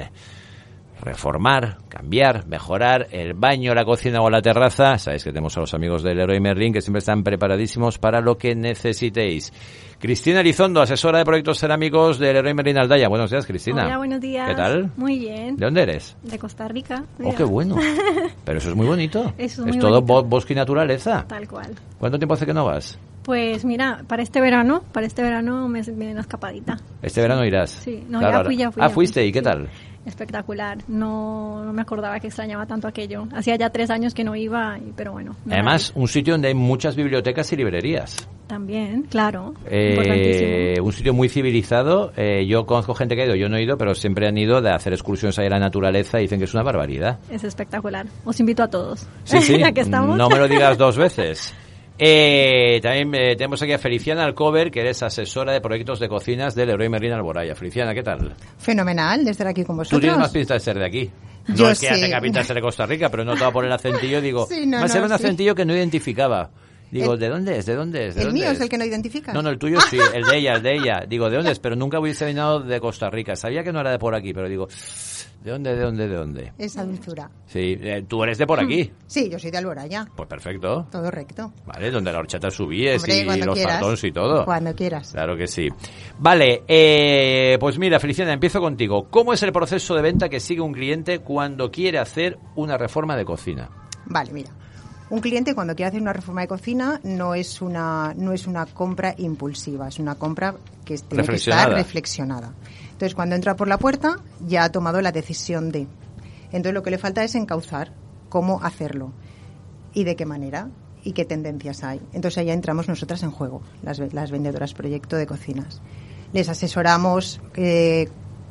reformar, cambiar, mejorar el baño, la cocina o la terraza, sabéis que tenemos a los amigos del Leroy Merlin, que siempre están preparadísimos para lo que necesitéis. Cristina Elizondo, asesora de proyectos cerámicos del Leroy Merlin Aldaya. Buenos días, Cristina. Hola, buenos días. ¿Qué tal? Muy bien. ¿De dónde eres? De Costa Rica. Mira. Oh, qué bueno. Pero eso es muy bonito. Eso es, es muy todo bonito. bosque y naturaleza. Tal cual. ¿Cuánto tiempo hace que no vas? Pues mira, para este verano, para este verano me viene una escapadita. ¿Este verano irás? Sí, no, claro, ya fui, ya fui. Ah, ya fuiste, fui. ¿y qué Sí. tal? Espectacular. No, no me acordaba que extrañaba tanto aquello. Hacía ya tres años que no iba, y, pero bueno. Además, un sitio donde hay muchas bibliotecas y librerías. También, claro. Eh, Importantísimo. un sitio muy civilizado. Eh, yo conozco gente que ha ido, yo no he ido, pero siempre han ido de hacer excursiones ahí a la naturaleza y dicen que es una barbaridad. Es espectacular. Os invito a todos. Sí, sí. Ya que estamos. No me lo digas dos veces. Eh, también eh, tenemos aquí a Feliciana Alcover, que eres asesora de proyectos de cocinas del Leroy Merlin Alboraya. Feliciana, ¿qué tal? Fenomenal, de estar aquí con vosotros. Tú tienes más pinta de ser de aquí. No Yo es que ya sí. tenga pinta de ser de Costa Rica, pero no te va por el acentillo, digo, Sí, no, más no, era un sí. acentillo que no identificaba. Digo, El- ¿de dónde es? ¿De dónde es? ¿De El dónde mío es? es el que no identificas. No, no, el tuyo sí, el de ella, el de ella. Digo, ¿de dónde es? Pero nunca hubiese venido de Costa Rica. Sabía que no era de por aquí, pero digo, ¿de dónde, de dónde, de dónde? Esa dulzura. Sí, eh, tú eres de por aquí. Sí, yo soy de Alboraya. Pues perfecto. Todo recto. Vale, donde la horchata subíes Hombre, y cuando los quieras. tartons y todo. Cuando quieras. Claro que sí. Vale, eh, pues mira, Feliciana, empiezo contigo. ¿Cómo es el proceso de venta que sigue un cliente cuando quiere hacer una reforma de cocina? Vale, mira. Un cliente cuando quiere hacer una reforma de cocina no es una no es una compra impulsiva, es una compra que tiene que Reflexionada. estar reflexionada. Entonces, cuando entra por la puerta ya ha tomado la decisión de. Entonces, lo que le falta es encauzar cómo hacerlo y de qué manera y qué tendencias hay. Entonces, ahí entramos nosotras en juego, las, ve- las vendedoras proyecto de cocinas. Les asesoramos eh,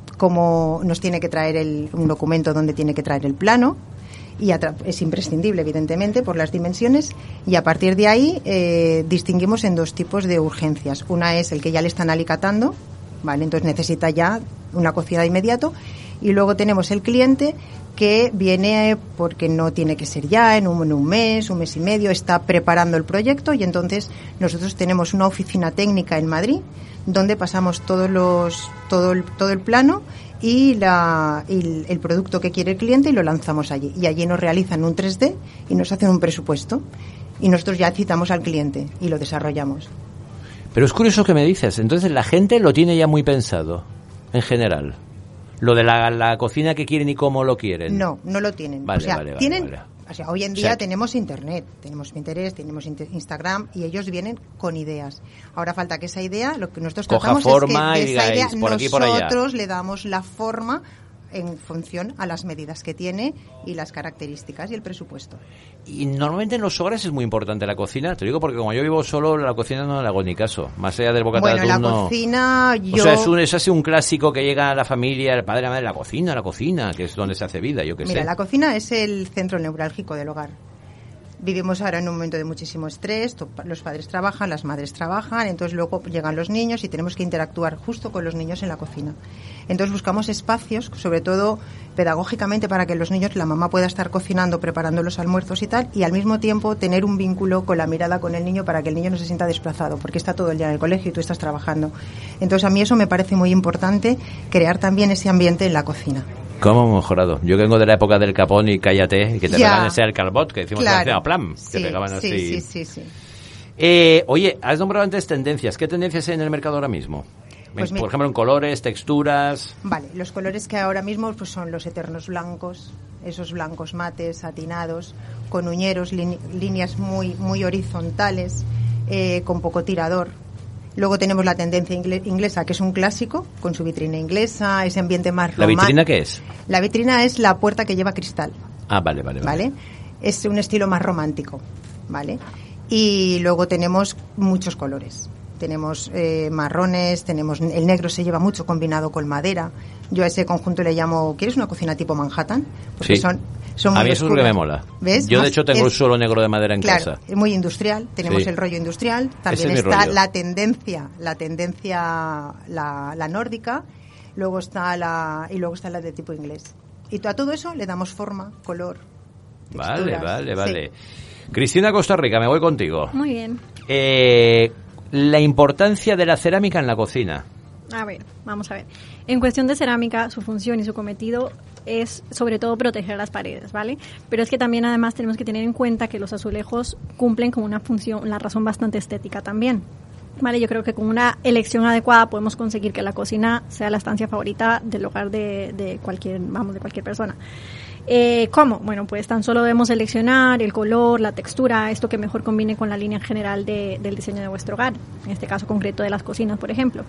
cómo nos tiene que traer el, un documento donde tiene que traer el plano, y atra- es imprescindible, evidentemente, por las dimensiones, y a partir de ahí eh, distinguimos en dos tipos de urgencias. Una es el que ya le están alicatando, ¿vale? Entonces necesita ya una cocida de inmediato, y luego tenemos el cliente que viene porque no tiene que ser ya, en un, en un mes, un mes y medio, está preparando el proyecto, y entonces nosotros tenemos una oficina técnica en Madrid donde pasamos todos los todo el, todo el plano y, la, y el, el producto que quiere el cliente, y lo lanzamos allí. Y allí nos realizan un tres D y nos hacen un presupuesto. Y nosotros ya citamos al cliente y lo desarrollamos. Pero es curioso que me dices, entonces la gente lo tiene ya muy pensado, en general. Lo de la, la cocina que quieren y cómo lo quieren. No, no lo tienen. Vale, o sea, vale, vale, tienen, vale. O sea, hoy en O día sea, tenemos internet, tenemos Pinterest, tenemos inter- Instagram, y ellos vienen con ideas. Ahora falta que esa idea, lo que nosotros Coja tratamos forma es que y de esa idea digáis, por aquí, por allá. nosotros le damos la forma en función a las medidas que tiene y las características y el presupuesto. Y normalmente en los hogares es muy importante la cocina. Te digo porque como yo vivo solo, la cocina no le hago ni caso. Más allá del bocata Bueno, de la atún, no. cocina, yo... O sea, es, un, es así un clásico que llega a la familia, el padre, la madre, la cocina, la cocina, que es donde se hace vida, yo qué Mira, sé. la cocina es el centro neurálgico del hogar. Vivimos ahora en un momento de muchísimo estrés, to- los padres trabajan, las madres trabajan, entonces luego llegan los niños y tenemos que interactuar justo con los niños en la cocina. Entonces buscamos espacios, sobre todo pedagógicamente, para que los niños, la mamá pueda estar cocinando, preparando los almuerzos y tal, y al mismo tiempo tener un vínculo con la mirada con el niño para que el niño no se sienta desplazado, porque está todo el día en el colegio y tú estás trabajando. Entonces a mí eso me parece muy importante, crear también ese ambiente en la cocina. ¿Cómo hemos mejorado? Yo vengo de la época del capón y cállate, y que te Ya. pegaban ese al carbot, que decimos Claro. a plan, Sí, te pegaban así. sí, sí, sí, sí. Eh, oye, has nombrado antes tendencias. ¿Qué tendencias hay en el mercado ahora mismo? Pues Por mira. ejemplo, en colores, texturas. Vale, los colores que ahora mismo pues son los eternos blancos, esos blancos mates, satinados, con uñeros, lin- líneas muy, muy horizontales, eh, con poco tirador. Luego tenemos la tendencia ingle- inglesa, que es un clásico, con su vitrina inglesa, ese ambiente más ¿La romántico. vitrina qué es? La vitrina es la puerta que lleva cristal, Ah, vale, vale, vale. ¿vale? Es un estilo más romántico, ¿vale? Y luego tenemos muchos colores. Tenemos eh, marrones, tenemos el negro se lleva mucho combinado con madera. Yo a ese conjunto le llamo, ¿quieres una cocina tipo Manhattan? Porque Sí. son, son A muy mí eso es lo que oscuras. me mola. ¿Ves? Yo, de Más hecho, tengo es- el suelo negro de madera en Claro, casa. es muy industrial, tenemos Sí. el rollo industrial, Ese también es mi está rollo. la tendencia, la tendencia la, la nórdica, luego está la y luego está la de tipo inglés. Y a todo eso le damos forma, color. Vale, texturas. vale, Sí. vale. Cristina Costa Rica, me voy contigo. Muy bien. Eh, la importancia de la cerámica en la cocina. A ver, vamos a ver. En cuestión de cerámica, su función y su cometido es sobre todo proteger las paredes, ¿vale? Pero es que también además tenemos que tener en cuenta que los azulejos cumplen con una función, una razón bastante estética también. Vale, yo creo que con una elección adecuada podemos conseguir que la cocina sea la estancia favorita del hogar de, de cualquier, vamos, de cualquier persona. Eh, ¿Cómo? Bueno, pues tan solo debemos seleccionar el color, la textura, esto que mejor combine con la línea general de, del diseño de vuestro hogar, en este caso concreto de las cocinas, por ejemplo.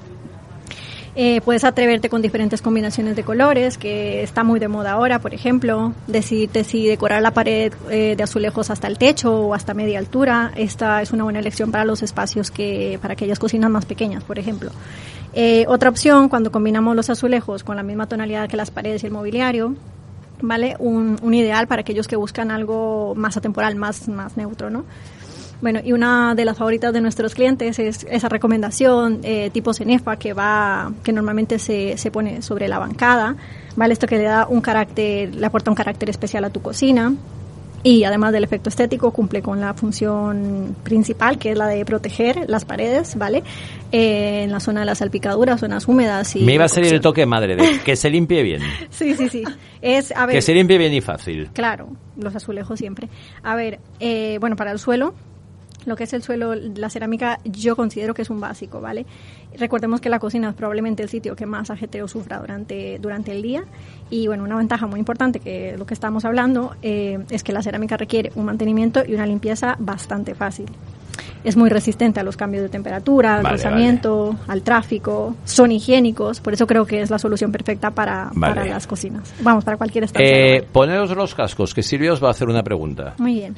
Eh, puedes atreverte con diferentes combinaciones de colores, que está muy de moda ahora, por ejemplo. Decidirte si decorar la pared eh, de azulejos hasta el techo o hasta media altura. Esta es una buena elección para los espacios, que para aquellas cocinas más pequeñas, por ejemplo. Eh, otra opción, cuando combinamos los azulejos con la misma tonalidad que las paredes y el mobiliario, ¿vale? Un, un ideal para aquellos que buscan algo más atemporal, más, más neutro, ¿no? Bueno, y una de las favoritas de nuestros clientes es esa recomendación eh, tipo cenefa que va, que normalmente se, se pone sobre la bancada, ¿vale? Esto que le da un carácter, le aporta un carácter especial a tu cocina. Y además del efecto estético, cumple con la función principal, que es la de proteger las paredes, ¿vale? Eh, en la zona de las salpicaduras, zonas húmedas y... Me iba a salir el cocción. toque madre de que se limpie bien. Sí, sí, sí. Es, a ver, Que se limpie bien y fácil. claro, los azulejos siempre. A ver, eh, bueno, para el suelo, lo que es el suelo, la cerámica, yo considero que es un básico, ¿vale? Recordemos que la cocina es probablemente el sitio que más ajetreo sufra durante, durante el día. Y bueno, una ventaja muy importante, que lo que estamos hablando, eh, es que la cerámica requiere un mantenimiento y una limpieza bastante fácil. Es muy resistente a los cambios de temperatura, al Vale, rozamiento, al tráfico, son higiénicos, por eso creo que es la solución perfecta para, Vale. para las cocinas. Vamos, para cualquier estancia. Eh, poneros los cascos, que Silvia os va a hacer una pregunta. Muy bien.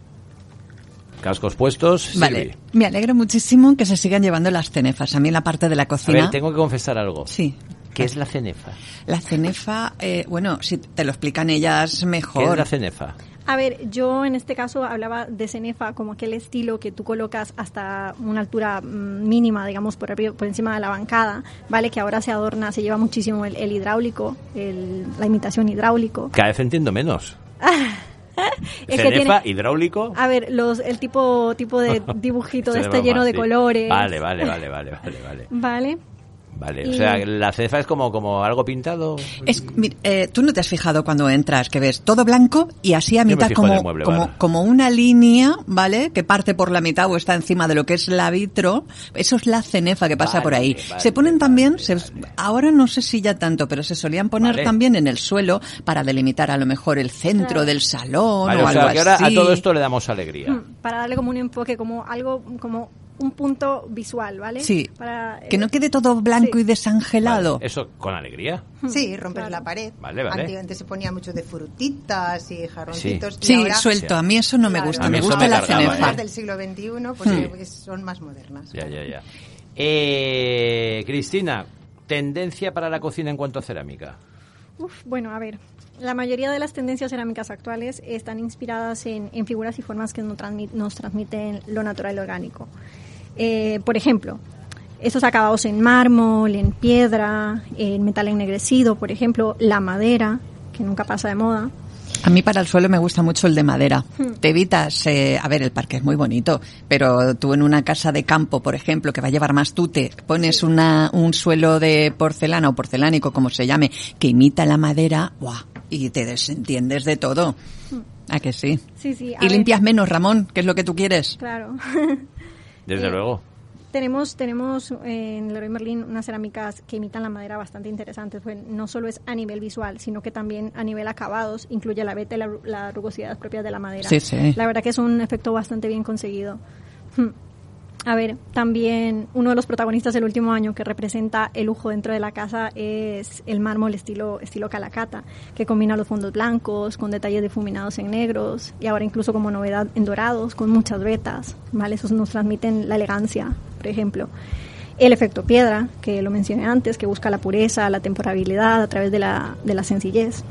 Cascos puestos, Vale, Silvi. me alegro muchísimo que se sigan llevando las cenefas. A mí en la parte de la A cocina... ver, tengo que confesar algo. Sí. ¿Qué es la cenefa? La cenefa, eh, bueno, si te lo explican ellas mejor. ¿Qué es la cenefa? A ver, yo en este caso hablaba de cenefa como aquel estilo que tú colocas hasta una altura mm, mínima, digamos, por, arriba- por encima de la bancada, ¿vale? Que ahora se adorna, se lleva muchísimo el, el hidráulico, el- la imitación hidráulico. Cada vez entiendo menos. Es que Cenefa, tiene- hidráulico. A ver, los, el tipo, tipo de dibujito de Se este ve lleno más, de sí. colores. Vale, vale, vale, vale, vale, vale. Vale. Vale, Y- o sea, la cenefa es como, como algo pintado. Es, mir- eh, tú no te has fijado cuando entras que ves todo blanco y así a Yo me mitad fijo en el como, mueble, como, vale. como una línea, ¿vale? Que parte por la mitad o está encima de lo que es la vitro. Eso es la cenefa que pasa Vale, por ahí. vale, se ponen también, se- ahora no sé si ya tanto, pero se solían poner Vale. también en el suelo para delimitar a lo mejor el centro Claro. del salón Vale, o o algo sea, que ahora a así. todo esto le damos alegría. Mm, Para darle como un enfoque, como algo, como un punto visual, ¿vale? Sí. Para, eh, Que no quede todo blanco y desangelado. Eso con alegría. Sí, rompes la pared. Vale, vale. Antiguamente se ponía mucho de frutitas y jarroncitos. y Sí, ahora, suelto. A mí eso no me Claro. gusta. A mí Me eso gusta me la cargaba, cenefa. Las del siglo veintiuno pues, Hmm. eh, son más modernas. Ya, ya, ya. Eh, Cristina, tendencia para la cocina en cuanto a cerámica. Uf, bueno, a ver, la mayoría de las tendencias cerámicas actuales están inspiradas en, en figuras y formas que nos, transmit, nos transmiten lo natural y orgánico. Eh, por ejemplo, estos acabados en mármol, en piedra, en metal ennegrecido, por ejemplo, la madera, que nunca pasa de moda. A mí para el suelo me gusta mucho el de madera. Hmm. Te evitas, eh, a ver, el parque es muy bonito, pero tú en una casa de campo, por ejemplo, que va a llevar más tute, pones una, un suelo de porcelana o porcelánico, como se llame, que imita la madera, ¡buah! Y te desentiendes de todo. Hmm. ¿A que sí? Sí, sí. Y ver. Limpias menos, Ramón, que es lo que tú quieres. Claro. Desde eh, luego. Tenemos tenemos eh, en Leroy Merlin unas cerámicas que imitan la madera bastante interesantes. Bueno, no solo es a nivel visual, sino que también a nivel acabados, incluye la veta y la, la rugosidad propia de la madera. Sí, sí. La verdad que es un efecto bastante bien conseguido. Hmm. A ver, también uno de los protagonistas del último año que representa el lujo dentro de la casa es el mármol estilo estilo Calacata, que combina los fondos blancos con detalles difuminados en negros y ahora incluso como novedad en dorados con muchas vetas, ¿vale? Esos nos transmiten la elegancia, por ejemplo. El efecto piedra, que lo mencioné antes, que busca la pureza, la temporalidad a través de la, de la sencillez.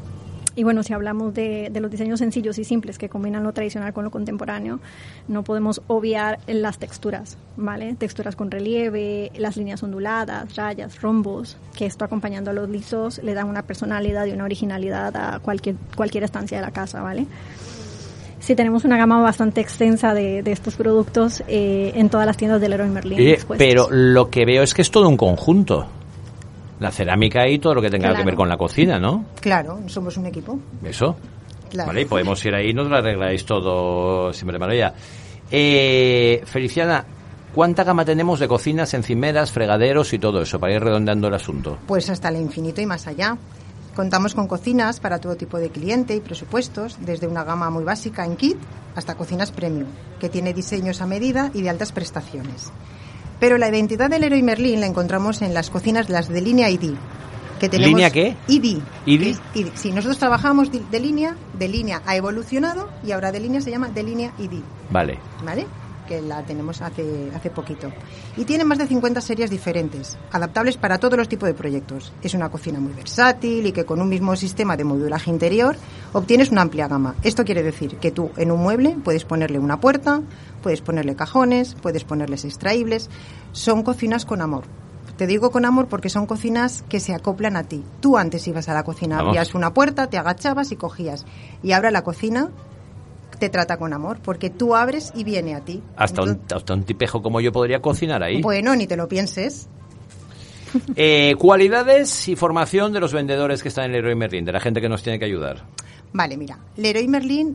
Y bueno, si hablamos de, de los diseños sencillos y simples que combinan lo tradicional con lo contemporáneo, no podemos obviar las texturas, ¿vale? Texturas con relieve, las líneas onduladas, rayas, rombos, que esto acompañando a los lisos le dan una personalidad y una originalidad a cualquier, cualquier estancia de la casa, ¿vale? Sí, tenemos una gama bastante extensa de, de estos productos eh, en todas las tiendas del Leroy Merlin. Eh, pero lo que veo es que es todo un conjunto. La cerámica y todo lo que tenga claro. que ver con la cocina, ¿no? Claro, somos un equipo. Eso. Claro. Vale, y podemos ir ahí y nos lo arregláis todo siempre de maravilla. Eh, Feliciana, ¿cuánta gama tenemos de cocinas, encimeras, fregaderos y todo eso para ir redondeando el asunto? Pues hasta el infinito y más allá. Contamos con cocinas para todo tipo de cliente y presupuestos, desde una gama muy básica en kit hasta cocinas premium, que tiene diseños a medida y de altas prestaciones. Pero la identidad del Leroy Merlin la encontramos en las cocinas, las de línea I D. Que tenemos ¿Línea qué? I D. I D. I D. Sí, nosotros trabajamos de, de línea, de línea ha evolucionado y ahora de línea se llama de línea I D. Vale. ¿Vale? Que la tenemos hace, hace poquito. Y tiene más de cincuenta series diferentes, adaptables para todos los tipos de proyectos. Es una cocina muy versátil y que con un mismo sistema de modulaje interior obtienes una amplia gama. Esto quiere decir que tú en un mueble puedes ponerle una puerta, puedes ponerle cajones, puedes ponerles extraíbles. Son cocinas con amor. Te digo con amor porque son cocinas que se acoplan a ti. Tú antes ibas a la cocina, Vamos. abrías una puerta, te agachabas y cogías. Y ahora la cocina te trata con amor, porque tú abres y viene a ti. Hasta, Entonces, un, hasta un tipejo como yo podría cocinar ahí. Bueno, ni te lo pienses. Eh, cualidades y formación de los vendedores que están en Leroy Merlin, de la gente que nos tiene que ayudar. Vale, mira, Leroy Merlin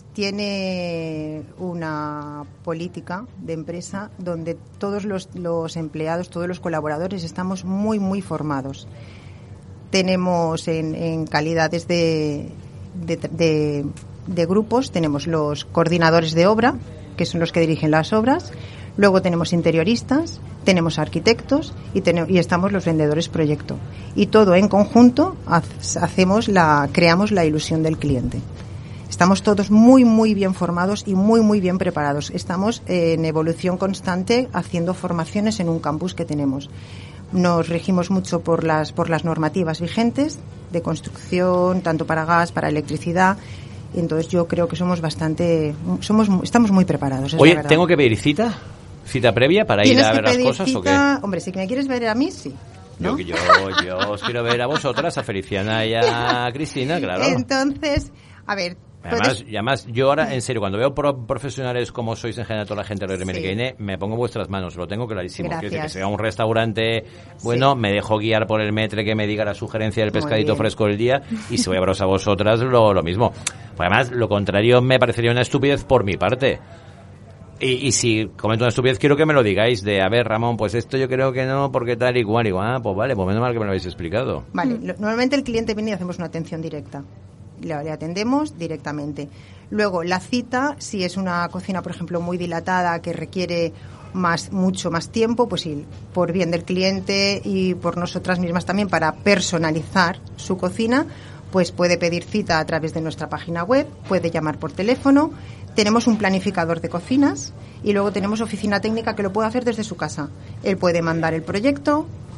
tiene una política de empresa donde todos los, los empleados, todos los colaboradores estamos muy, muy formados. Tenemos en, en calidades de, de, de de grupos, tenemos los coordinadores de obra, que son los que dirigen las obras, luego tenemos interioristas, tenemos arquitectos y, ten- y estamos los vendedores proyecto. Y todo en conjunto ha- hacemos la, creamos la ilusión del cliente. Estamos todos muy, muy bien formados y muy, muy bien preparados. Estamos en evolución constante haciendo formaciones en un campus que tenemos. Nos regimos mucho por las, por las normativas vigentes de construcción, tanto para gas, para electricidad. Entonces yo creo que somos bastante, somos, estamos muy preparados. Es Oye, la verdad. ¿tengo que pedir cita? ¿Cita previa para ir a ver las cosas cita, o qué? Hombre, si me quieres ver a mí, sí. ¿no? Yo, yo, yo os quiero ver a vosotras, a Feliciana y a Cristina, claro. Entonces, a ver... Además, y además, yo ahora, en serio, cuando veo pro- profesionales como sois en general toda la gente de Leroy Merlin, me pongo en vuestras manos, lo tengo clarísimo. Quiero decir que sea un restaurante, bueno, sí. me dejo guiar por el metre que me diga la sugerencia del pescadito fresco del día, y si voy a veros a vosotras, lo, lo mismo. Además, lo contrario me parecería una estupidez por mi parte. Y, y si comento una estupidez, quiero que me lo digáis, de, a ver, Ramón, pues esto yo creo que no, porque tal y cual, y igual, ah, pues vale, pues menos mal que me lo habéis explicado. Vale, lo, normalmente el cliente viene y hacemos una atención directa. Le, le atendemos directamente. Luego, la cita, si es una cocina, por ejemplo, muy dilatada, que requiere más mucho más tiempo, pues sí, por bien del cliente y por nosotras mismas también, para personalizar su cocina, pues puede pedir cita a través de nuestra página web, puede llamar por teléfono. Tenemos un planificador de cocinas y luego tenemos oficina técnica que lo puede hacer desde su casa. Él puede mandar el proyecto,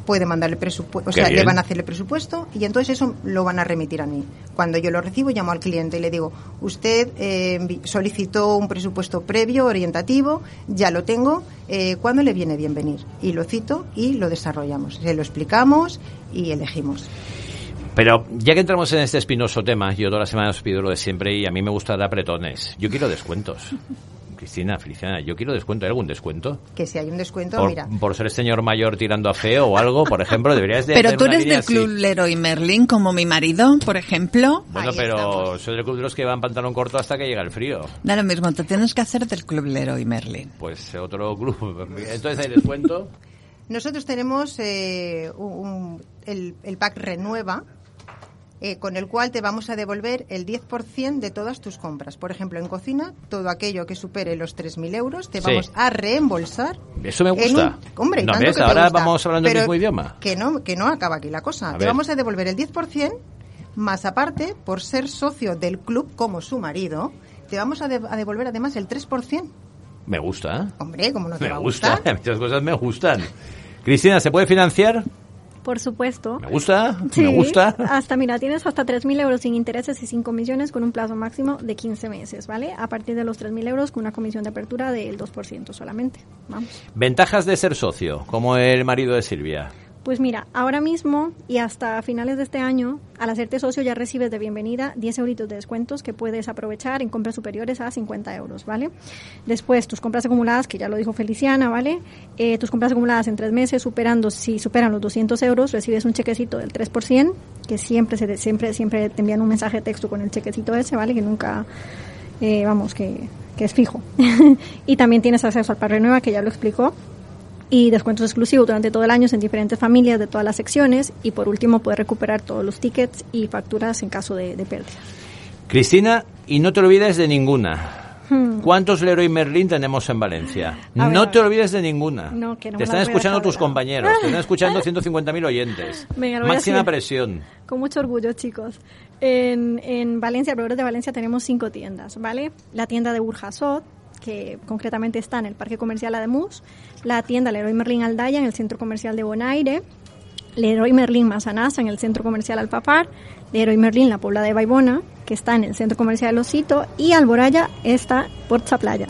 puede mandar el presupuesto, o Qué sea, bien. le van a hacer el presupuesto y entonces eso lo van a remitir a mí. Cuando yo lo recibo, llamo al cliente y le digo, usted eh, envi- solicitó un presupuesto previo, orientativo, ya lo tengo, eh, ¿cuándo le viene bien venir? Y lo cito y lo desarrollamos, se lo explicamos y elegimos. Pero ya que entramos en este espinoso tema, yo todas las semanas os pido lo de siempre y a mí me gusta dar apretones. Yo quiero descuentos. Cristina, Feliciana, yo quiero descuento. ¿Hay algún descuento? Que si hay un descuento, Por, mira. por ser señor mayor tirando a feo o algo, por ejemplo, deberías de Pero hacer tú una eres línea del Club así. Leroy Merlin, como mi marido, por ejemplo. Bueno, pero soy del club de los que van pantalón corto hasta que llega el frío. Da lo mismo, te tienes que hacer del Club Leroy Merlin. Pues otro club. Entonces hay descuento. Nosotros tenemos eh, un, un- el, el pack Renueva, eh, con el cual te vamos a devolver el diez por ciento de todas tus compras. Por ejemplo, en cocina, todo aquello que supere los tres mil euros te Sí. vamos a reembolsar. Eso me en gusta. un- hombre, y ¿No tanto ves? que te Ahora gusta. vamos hablando el Pero mismo idioma. Que no, que no acaba aquí la cosa. A te ver. vamos a devolver el diez por ciento, más aparte, por ser socio del club como su marido, te vamos a, de- a devolver además el tres por ciento. Me gusta. Hombre, ¿cómo no te Me va a gusta. gustar? Muchas cosas me gustan. Cristina, ¿se puede financiar? Por supuesto. Me gusta. Sí, Me gusta. hasta, mira, tienes hasta tres mil euros sin intereses y sin comisiones con un plazo máximo de quince meses, ¿vale? A partir de los tres mil euros con una comisión de apertura del dos por ciento solamente. Vamos. Ventajas de ser socio, como el marido de Silvia. Pues mira, ahora mismo y hasta finales de este año, al hacerte socio ya recibes de bienvenida diez euritos de descuentos que puedes aprovechar en compras superiores a cincuenta euros, ¿vale? Después, tus compras acumuladas, que ya lo dijo Feliciana, ¿vale? Eh, tus compras acumuladas en tres meses, superando, si superan los doscientos euros, recibes un chequecito del tres por ciento, que siempre, se te- siempre, siempre te envían un mensaje de texto con el chequecito ese, ¿vale? Que nunca, eh, vamos, que, que es fijo. Y también tienes acceso al Pack Renueva, que ya lo explicó, y descuentos exclusivos durante todo el año en diferentes familias de todas las secciones, y por último puedes recuperar todos los tickets y facturas en caso de, de pérdida. Cristina, y no te olvides de ninguna. Hmm. ¿Cuántos Leroy Merlin tenemos en Valencia? A ver, no a te ver. olvides de ninguna. No, que no te me están las voy a escuchando dejar tus de lado. compañeros, te están escuchando ciento cincuenta mil oyentes. Venga, lo voy a Máxima decir. presión. Con mucho orgullo, chicos. En, en Valencia, alrededor de Valencia, tenemos cinco tiendas, ¿vale? La tienda de Burjasot, que concretamente está en el Parque Comercial Ademuz, la tienda Leroy Merlin Aldaya en el Centro Comercial de Bonaire, Leroy Merlin Massanassa en el Centro Comercial Alpapar, Leroy Merlin La Pobla de Baibona, que está en el Centro Comercial Osito, y Alboraya está por Chaplaya.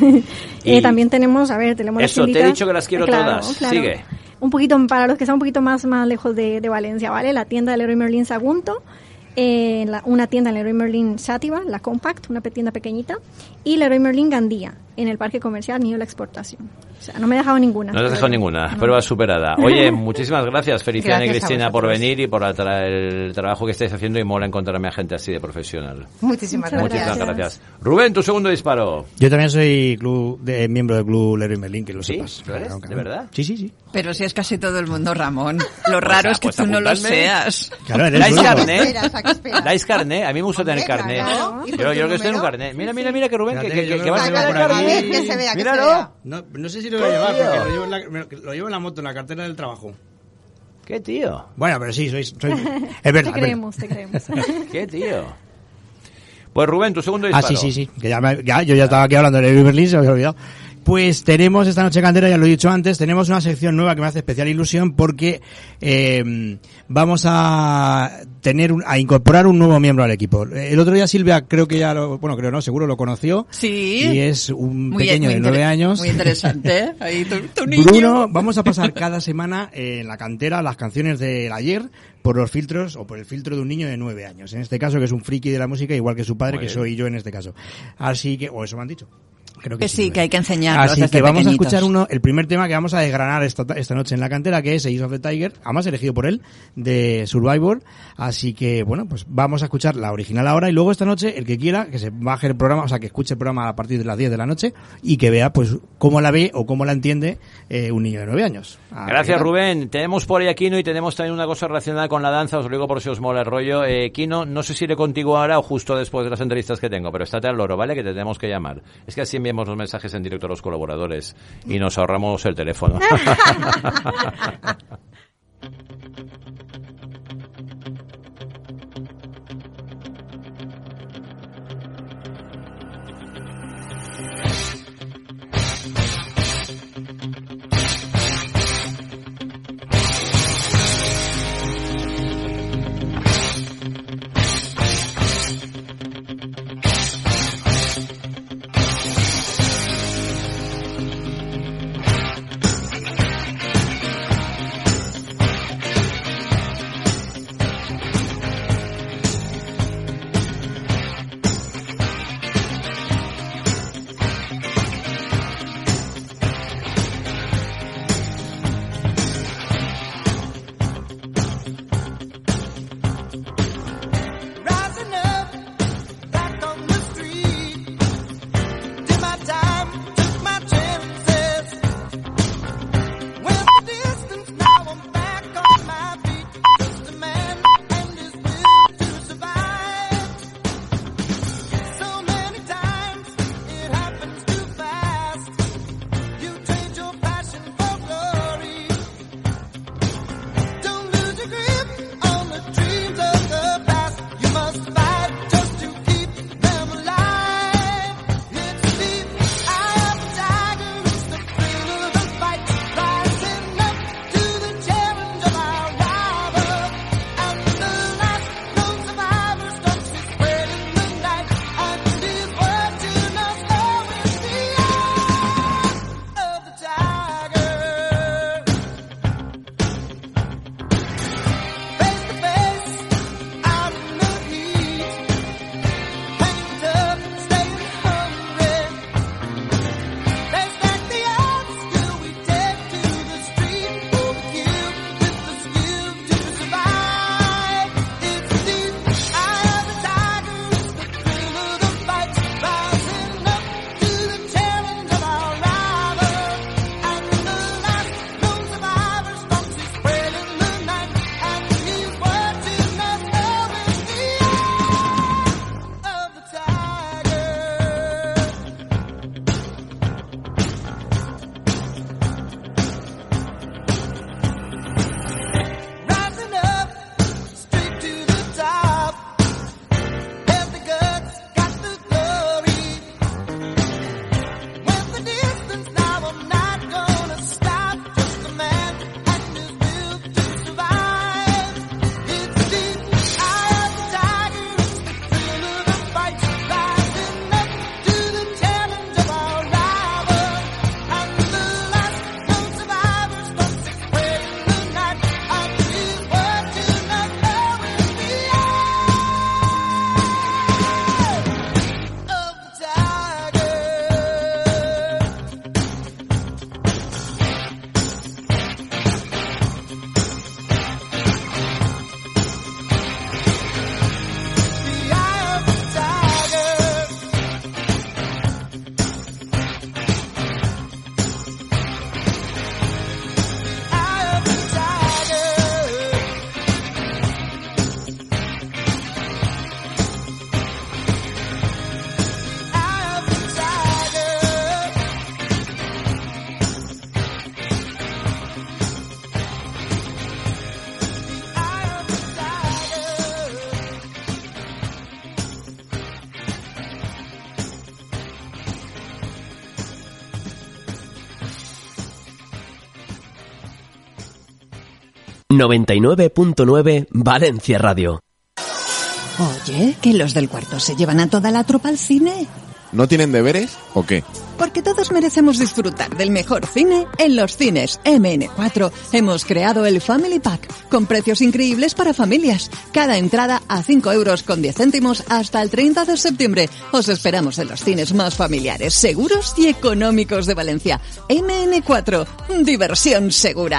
Y eh, también tenemos, a ver, tenemos las Eso, te he tienditas- dicho que las quiero Claro, todas. claro. Sigue. Un poquito, para los que están un poquito más, más lejos de, de Valencia, ¿vale? La tienda de Leroy Merlin Sagunto, eh, la- una tienda en Leroy Merlin Sátiva, la Compact, una pe- tienda pequeñita, y Leroy Merlin Gandía, en el Parque Comercial Niño La Exportación. O sea, no me he dejado ninguna. No te has dejado Pero- ninguna, no. prueba superada. Oye, muchísimas gracias, Feliciana y Gracias a Cristina, por vosotros. venir y por la tra- el trabajo que estáis haciendo, y mola encontrarme a gente así de profesional. Muchísimas gracias. Muchísimas gracias. Rubén, tu segundo disparo. Yo también soy club de, miembro del club Leroy Merlin, que lo ¿Sí? sepas. ¿Lo eres? Claro, ¿De claro. verdad? Sí, sí, sí. Pero si es casi todo el mundo, Ramón. Lo raro es que pues tú no lo apuntadme. seas. Claro, eres ¿Dais único. carnet? Esperas, ¿a qué esperas? ¿Dais carnet? A mí me gusta tener Hombre, carnet. claro. ¿Y Yo, por yo tu creo que estoy en un número? carnet. Mira, mira, mira que Rubén, que, Espérate, que, yo que va a creo que llevar lo el tengo por aquí. carnet. Que se vea, que se Míralo. vea. No, no sé si lo voy a llevar, Tío. porque lo llevo, en la, me- lo llevo en la moto, en la cartera del trabajo. ¿Qué tío? Bueno, pero sí, sois, sois es verdad. Te es creemos, te creemos. ¿Qué tío? Pues Rubén, tu segundo verdad. Ah, disparo. sí, sí, sí. Que ya, me- ya, yo ya estaba aquí hablando de Leroy Merlin, se me había olvidado. Pues tenemos esta noche cantera, ya lo he dicho antes, tenemos una sección nueva que me hace especial ilusión porque eh, vamos a tener un- a incorporar un nuevo miembro al equipo. El otro día Silvia creo que ya lo, bueno, creo no, seguro lo conoció. Sí. Y es un Muy- pequeño muy de nueve inter- años. Muy interesante, ¿eh? Ahí tu, tu niño. Bruno, vamos a pasar cada semana eh, en la cantera las canciones del ayer por los filtros o por el filtro de un niño de nueve años. En este caso, que es un friki de la música, igual que su padre, Muy que bien. soy yo en este caso. Así que, o eso me han dicho. Creo Que sí, que hay que enseñarlos Así desde que vamos pequeñitos. a escuchar uno, el primer tema que vamos a desgranar esta, esta noche en la cantera, que es Ace of the Tiger, además elegido por él, de Survivor. Así que, bueno, pues vamos a escuchar la original ahora, y luego esta noche, el que quiera, que se baje el programa, o sea, que escuche el programa a partir de las diez de la noche y que vea, pues, cómo la ve o cómo la entiende eh, un niño de nueve años. A Gracias, ver, Rubén. Tenemos por ahí a Kino y tenemos también una cosa relacionada con la danza. Os lo digo por si os mola el rollo. Eh, Kino, no sé si iré contigo ahora o justo después de las entrevistas que tengo, pero estate al loro, ¿vale? Que te tenemos que llamar. Es que así enviamos los mensajes en directo a los colaboradores y nos ahorramos el teléfono. noventa y nueve punto nueve Valencia Radio. Oye, ¿que los del cuarto se llevan a toda la tropa al cine? ¿No tienen deberes o qué? Porque todos merecemos disfrutar del mejor cine en los cines eme ene cuatro. Hemos creado el Family Pack, con precios increíbles para familias. Cada entrada a cinco euros con diez céntimos hasta el treinta de septiembre. Os esperamos en los cines más familiares, seguros y económicos de Valencia. eme ene cuatro, diversión segura.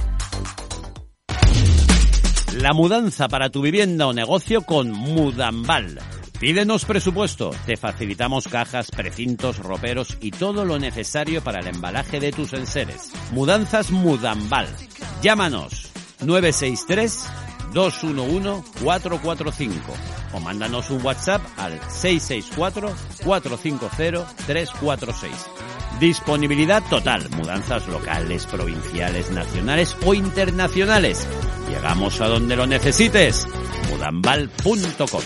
La mudanza para tu vivienda o negocio con Mudambal. Pídenos presupuesto, te facilitamos cajas, precintos, roperos y todo lo necesario para el embalaje de tus enseres. Mudanzas Mudambal. Llámanos nueve seis tres, dos uno uno, cuatro cuatro cinco o mándanos un WhatsApp al seis seis cuatro, cuatro cinco cero, tres cuatro seis. Disponibilidad total, mudanzas locales, provinciales, nacionales o internacionales. Llegamos a donde lo necesites. mudambal punto com.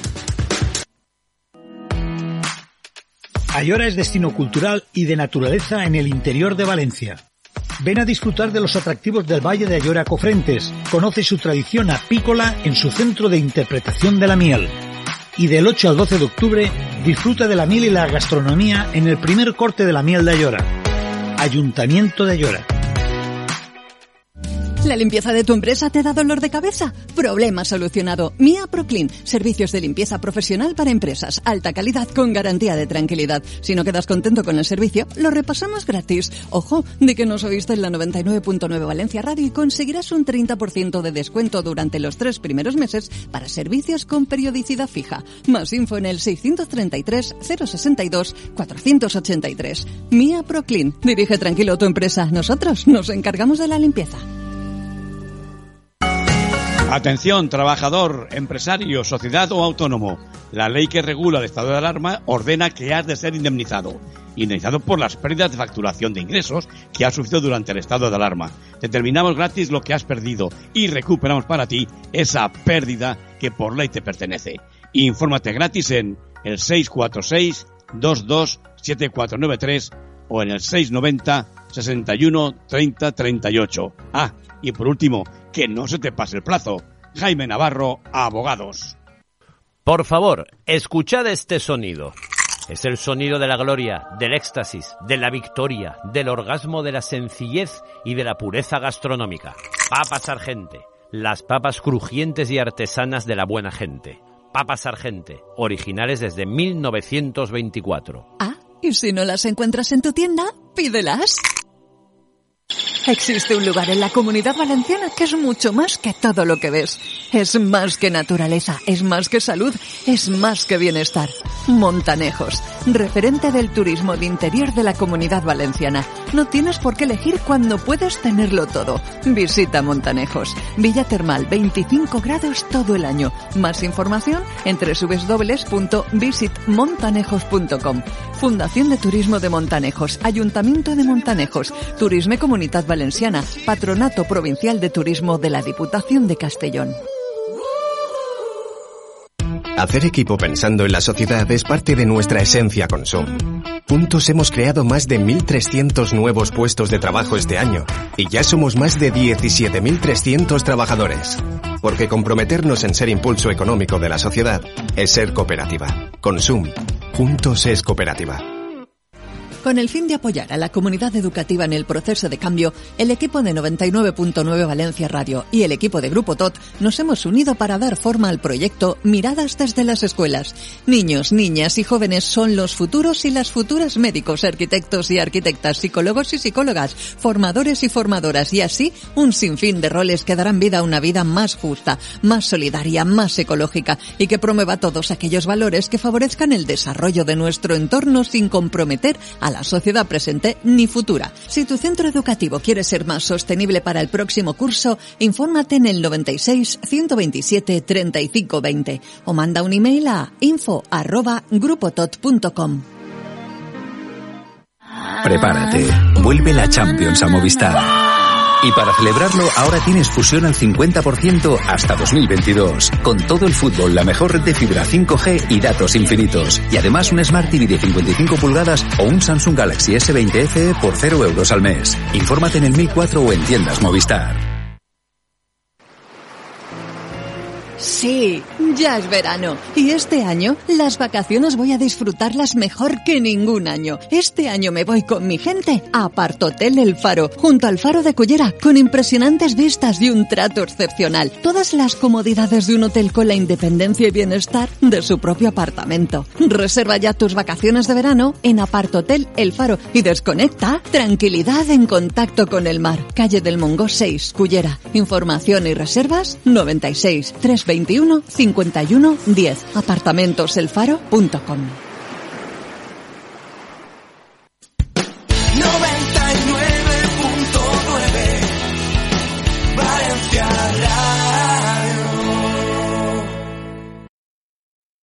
Ayora es destino cultural y de naturaleza en el interior de Valencia. Ven a disfrutar de los atractivos del Valle de Ayora Cofrentes. Conoce su tradición apícola en su centro de interpretación de la miel. Y del ocho al doce de octubre, disfruta de la miel y la gastronomía en el primer corte de la miel de Ayora. Ayuntamiento de Ayora. ¿La limpieza de tu empresa te da dolor de cabeza? Problema solucionado. Mia Proclean. Servicios de limpieza profesional para empresas. Alta calidad con garantía de tranquilidad. Si no quedas contento con el servicio, lo repasamos gratis. Ojo, de que nos oíste en la noventa y nueve punto nueve Valencia Radio y conseguirás un treinta por ciento de descuento durante los tres primeros meses para servicios con periodicidad fija. Más info en el seiscientos treinta y tres, cero sesenta y dos, cuatrocientos ochenta y tres. Mia Proclean. Dirige tranquilo tu empresa. Nosotros nos encargamos de la limpieza. Atención, trabajador, empresario, sociedad o autónomo. La ley que regula el estado de alarma ordena que has de ser indemnizado. Indemnizado por las pérdidas de facturación de ingresos que has sufrido durante el estado de alarma. Determinamos gratis lo que has perdido y recuperamos para ti esa pérdida que por ley te pertenece. Infórmate gratis en el seis cuatro seis, dos dos siete cuatro nueve tres o en el seis noventa, sesenta y uno, treinta, treinta y ocho. Ah, y por último, que no se te pase el plazo. Jaime Navarro, Abogados. Por favor, escuchad este sonido. Es el sonido de la gloria, del éxtasis, de la victoria, del orgasmo, de la sencillez y de la pureza gastronómica. Papas Argente, las papas crujientes y artesanas de la buena gente. Papas Argente, originales desde mil novecientos veinticuatro. Ah, y si no las encuentras en tu tienda, pídelas. Existe un lugar en la Comunidad Valenciana que es mucho más que todo lo que ves. Es más que naturaleza, es más que salud, es más que bienestar. Montanejos, referente del turismo de interior de la Comunidad Valenciana. No tienes por qué elegir cuando puedes tenerlo todo. Visita Montanejos. Villa Termal, veinticinco grados todo el año. Más información en doble u doble u doble u punto visit montanejos punto com. Fundación de Turismo de Montanejos, Ayuntamiento de Montanejos, Turisme Comunitat Valenciana, Patronato Provincial de Turismo de la Diputación de Castellón. Hacer equipo pensando en la sociedad es parte de nuestra esencia Consum. Juntos hemos creado más de mil trescientos nuevos puestos de trabajo este año y ya somos más de diecisiete mil trescientos trabajadores. Porque comprometernos en ser impulso económico de la sociedad es ser cooperativa. Consum. Juntos es cooperativa. Con el fin de apoyar a la comunidad educativa en el proceso de cambio, el equipo de noventa y nueve punto nueve Valencia Radio y el equipo de Grupo T O T nos hemos unido para dar forma al proyecto Miradas desde las escuelas. Niños, niñas y jóvenes son los futuros y las futuras médicos, arquitectos y arquitectas, psicólogos y psicólogas, formadores y formadoras y así un sinfín de roles que darán vida a una vida más justa, más solidaria, más ecológica y que promueva todos aquellos valores que favorezcan el desarrollo de nuestro entorno sin comprometer a la sociedad presente ni futura. Si tu centro educativo quiere ser más sostenible para el próximo curso, infórmate en el noventa y seis, ciento veintisiete, treinta y cinco veinte o manda un email a info arroba grupotot punto com. Prepárate, vuelve la Champions a Movistar. Y para celebrarlo, ahora tienes fusión al cincuenta por ciento hasta dos mil veintidós. Con todo el fútbol, la mejor red de fibra cinco G y datos infinitos. Y además un Smart T V de cincuenta y cinco pulgadas o un Samsung Galaxy ese veinte F E por cero euros al mes. Infórmate en el mil cuatro o en tiendas Movistar. Sí, ya es verano. Y este año, las vacaciones voy a disfrutarlas mejor que ningún año. Este año me voy con mi gente a Apartotel El Faro, junto al Faro de Cullera, con impresionantes vistas y un trato excepcional. Todas las comodidades de un hotel con la independencia y bienestar de su propio apartamento. Reserva ya tus vacaciones de verano en Apartotel El Faro y desconecta. Tranquilidad en contacto con el mar. Calle del Mongó seis, Cullera. Información y reservas noventa y seis, trescientos veintiuno, cincuenta y uno, diez. apartamentos el faro punto com.